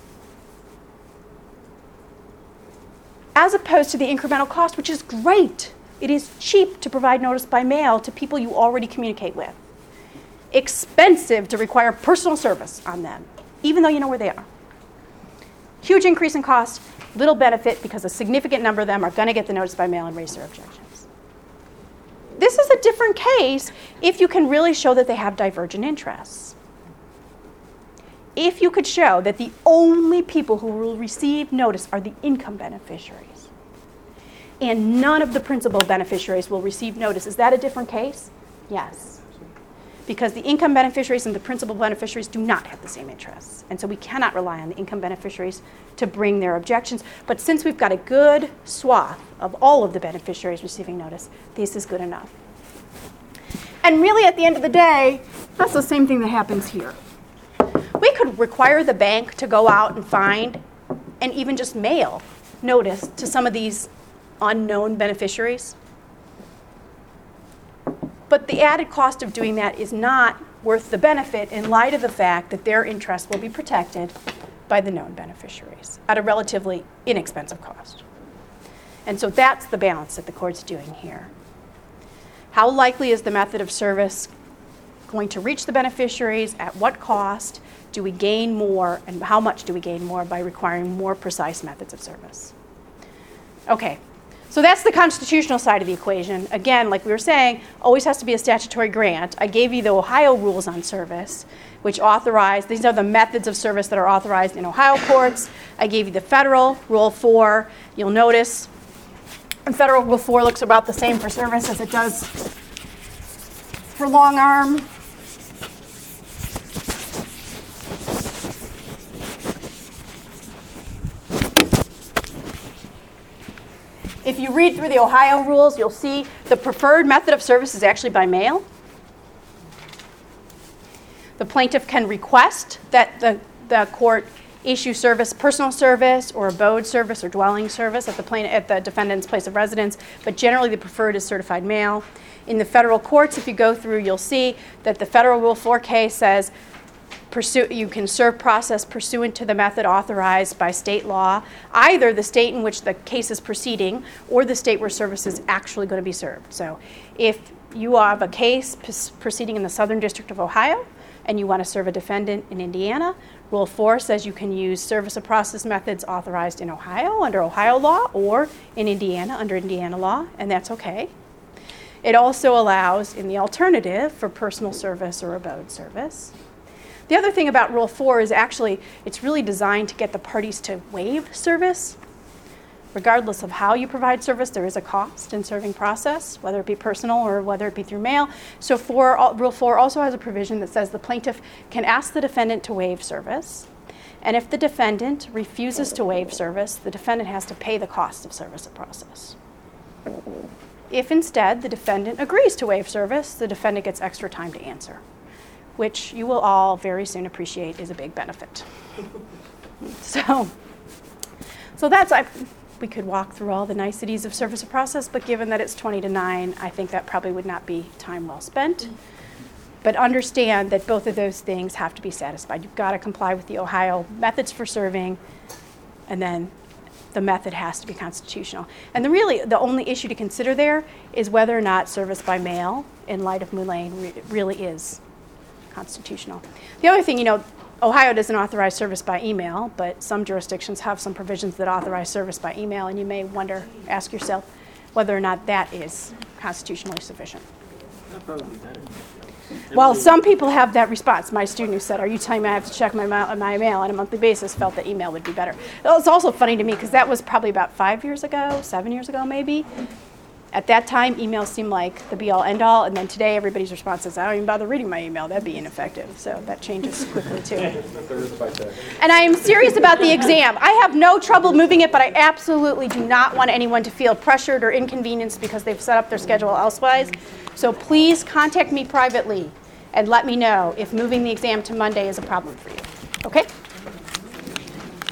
as opposed to the incremental cost, which is great. It is cheap to provide notice by mail to people you already communicate with. Expensive to require personal service on them, even though you know where they are. Huge increase in cost, little benefit because a significant number of them are going to get the notice by mail and raise their objections. This is a different case if you can really show that they have divergent interests. If you could show that the only people who will receive notice are the income beneficiaries, and none of the principal beneficiaries will receive notice, is that a different case? Yes. Because the income beneficiaries and the principal beneficiaries do not have the same interests. And so we cannot rely on the income beneficiaries to bring their objections. But since we've got a good swath of all of the beneficiaries receiving notice, this is good enough. And really, at the end of the day, that's the same thing that happens here. We could require the bank to go out and find and even just mail notice to some of these unknown beneficiaries. But the added cost of doing that is not worth the benefit in light of the fact that their interests will be protected by the known beneficiaries at a relatively inexpensive cost. And so that's the balance that the court's doing here. How likely is the method of service going to reach the beneficiaries? At what cost? Do we gain more, and how much do we gain more by requiring more precise methods of service? Okay, so that's the constitutional side of the equation. Again, like we were saying, always has to be a statutory grant. I gave you the Ohio rules on service, which authorize, these are the methods of service that are authorized in Ohio courts. I gave you the federal, Rule four. You'll notice, and federal Rule four looks about the same for service as it does for long arm. If you read through the Ohio rules, you'll see the preferred method of service is actually by mail. The plaintiff can request that the, the court issue service, personal service, or abode service, or dwelling service at the plaintiff, at the defendant's place of residence, but generally the preferred is certified mail. In the federal courts, if you go through, you'll see that the federal Rule four K says Pursue, you can serve process pursuant to the method authorized by state law, either the state in which the case is proceeding or the state where service is actually going to be served. So if you have a case p- proceeding in the Southern District of Ohio and you want to serve a defendant in Indiana, Rule four says you can use service of process methods authorized in Ohio under Ohio law or in Indiana under Indiana law, and that's okay. It also allows, in the alternative, for personal service or abode service. The other thing about Rule four is actually it's really designed to get the parties to waive service. Regardless of how you provide service, there is a cost in serving process, whether it be personal or whether it be through mail. So for, Rule four also has a provision that says the plaintiff can ask the defendant to waive service. And if the defendant refuses to waive service, the defendant has to pay the cost of service of process. If instead the defendant agrees to waive service, the defendant gets extra time to answer, which you will all very soon appreciate is a big benefit. So, so that's, I, we could walk through all the niceties of service of process, but given that it's twenty to nine, I think that probably would not be time well spent. But understand that both of those things have to be satisfied. You've got to comply with the Ohio methods for serving, and then the method has to be constitutional. And the really, the only issue to consider there is whether or not service by mail, in light of Moulin, re- really is constitutional. The other thing, you know, Ohio doesn't authorize service by email, but some jurisdictions have some provisions that authorize service by email, and you may wonder, ask yourself whether or not that is constitutionally sufficient. Well, some people have that response. My student who said, are you telling me I have to check my, ma- my mail on a monthly basis, felt that email would be better. It's also funny to me because that was probably about five years ago, seven years ago maybe. At that time, emails seemed like the be-all, end-all, and then today everybody's response is, I don't even bother reading my email. That'd be ineffective. So that changes quickly, too. And I am serious about the exam. I have no trouble moving it, but I absolutely do not want anyone to feel pressured or inconvenienced because they've set up their schedule elsewise. So please contact me privately and let me know if moving the exam to Monday is a problem for you. Okay?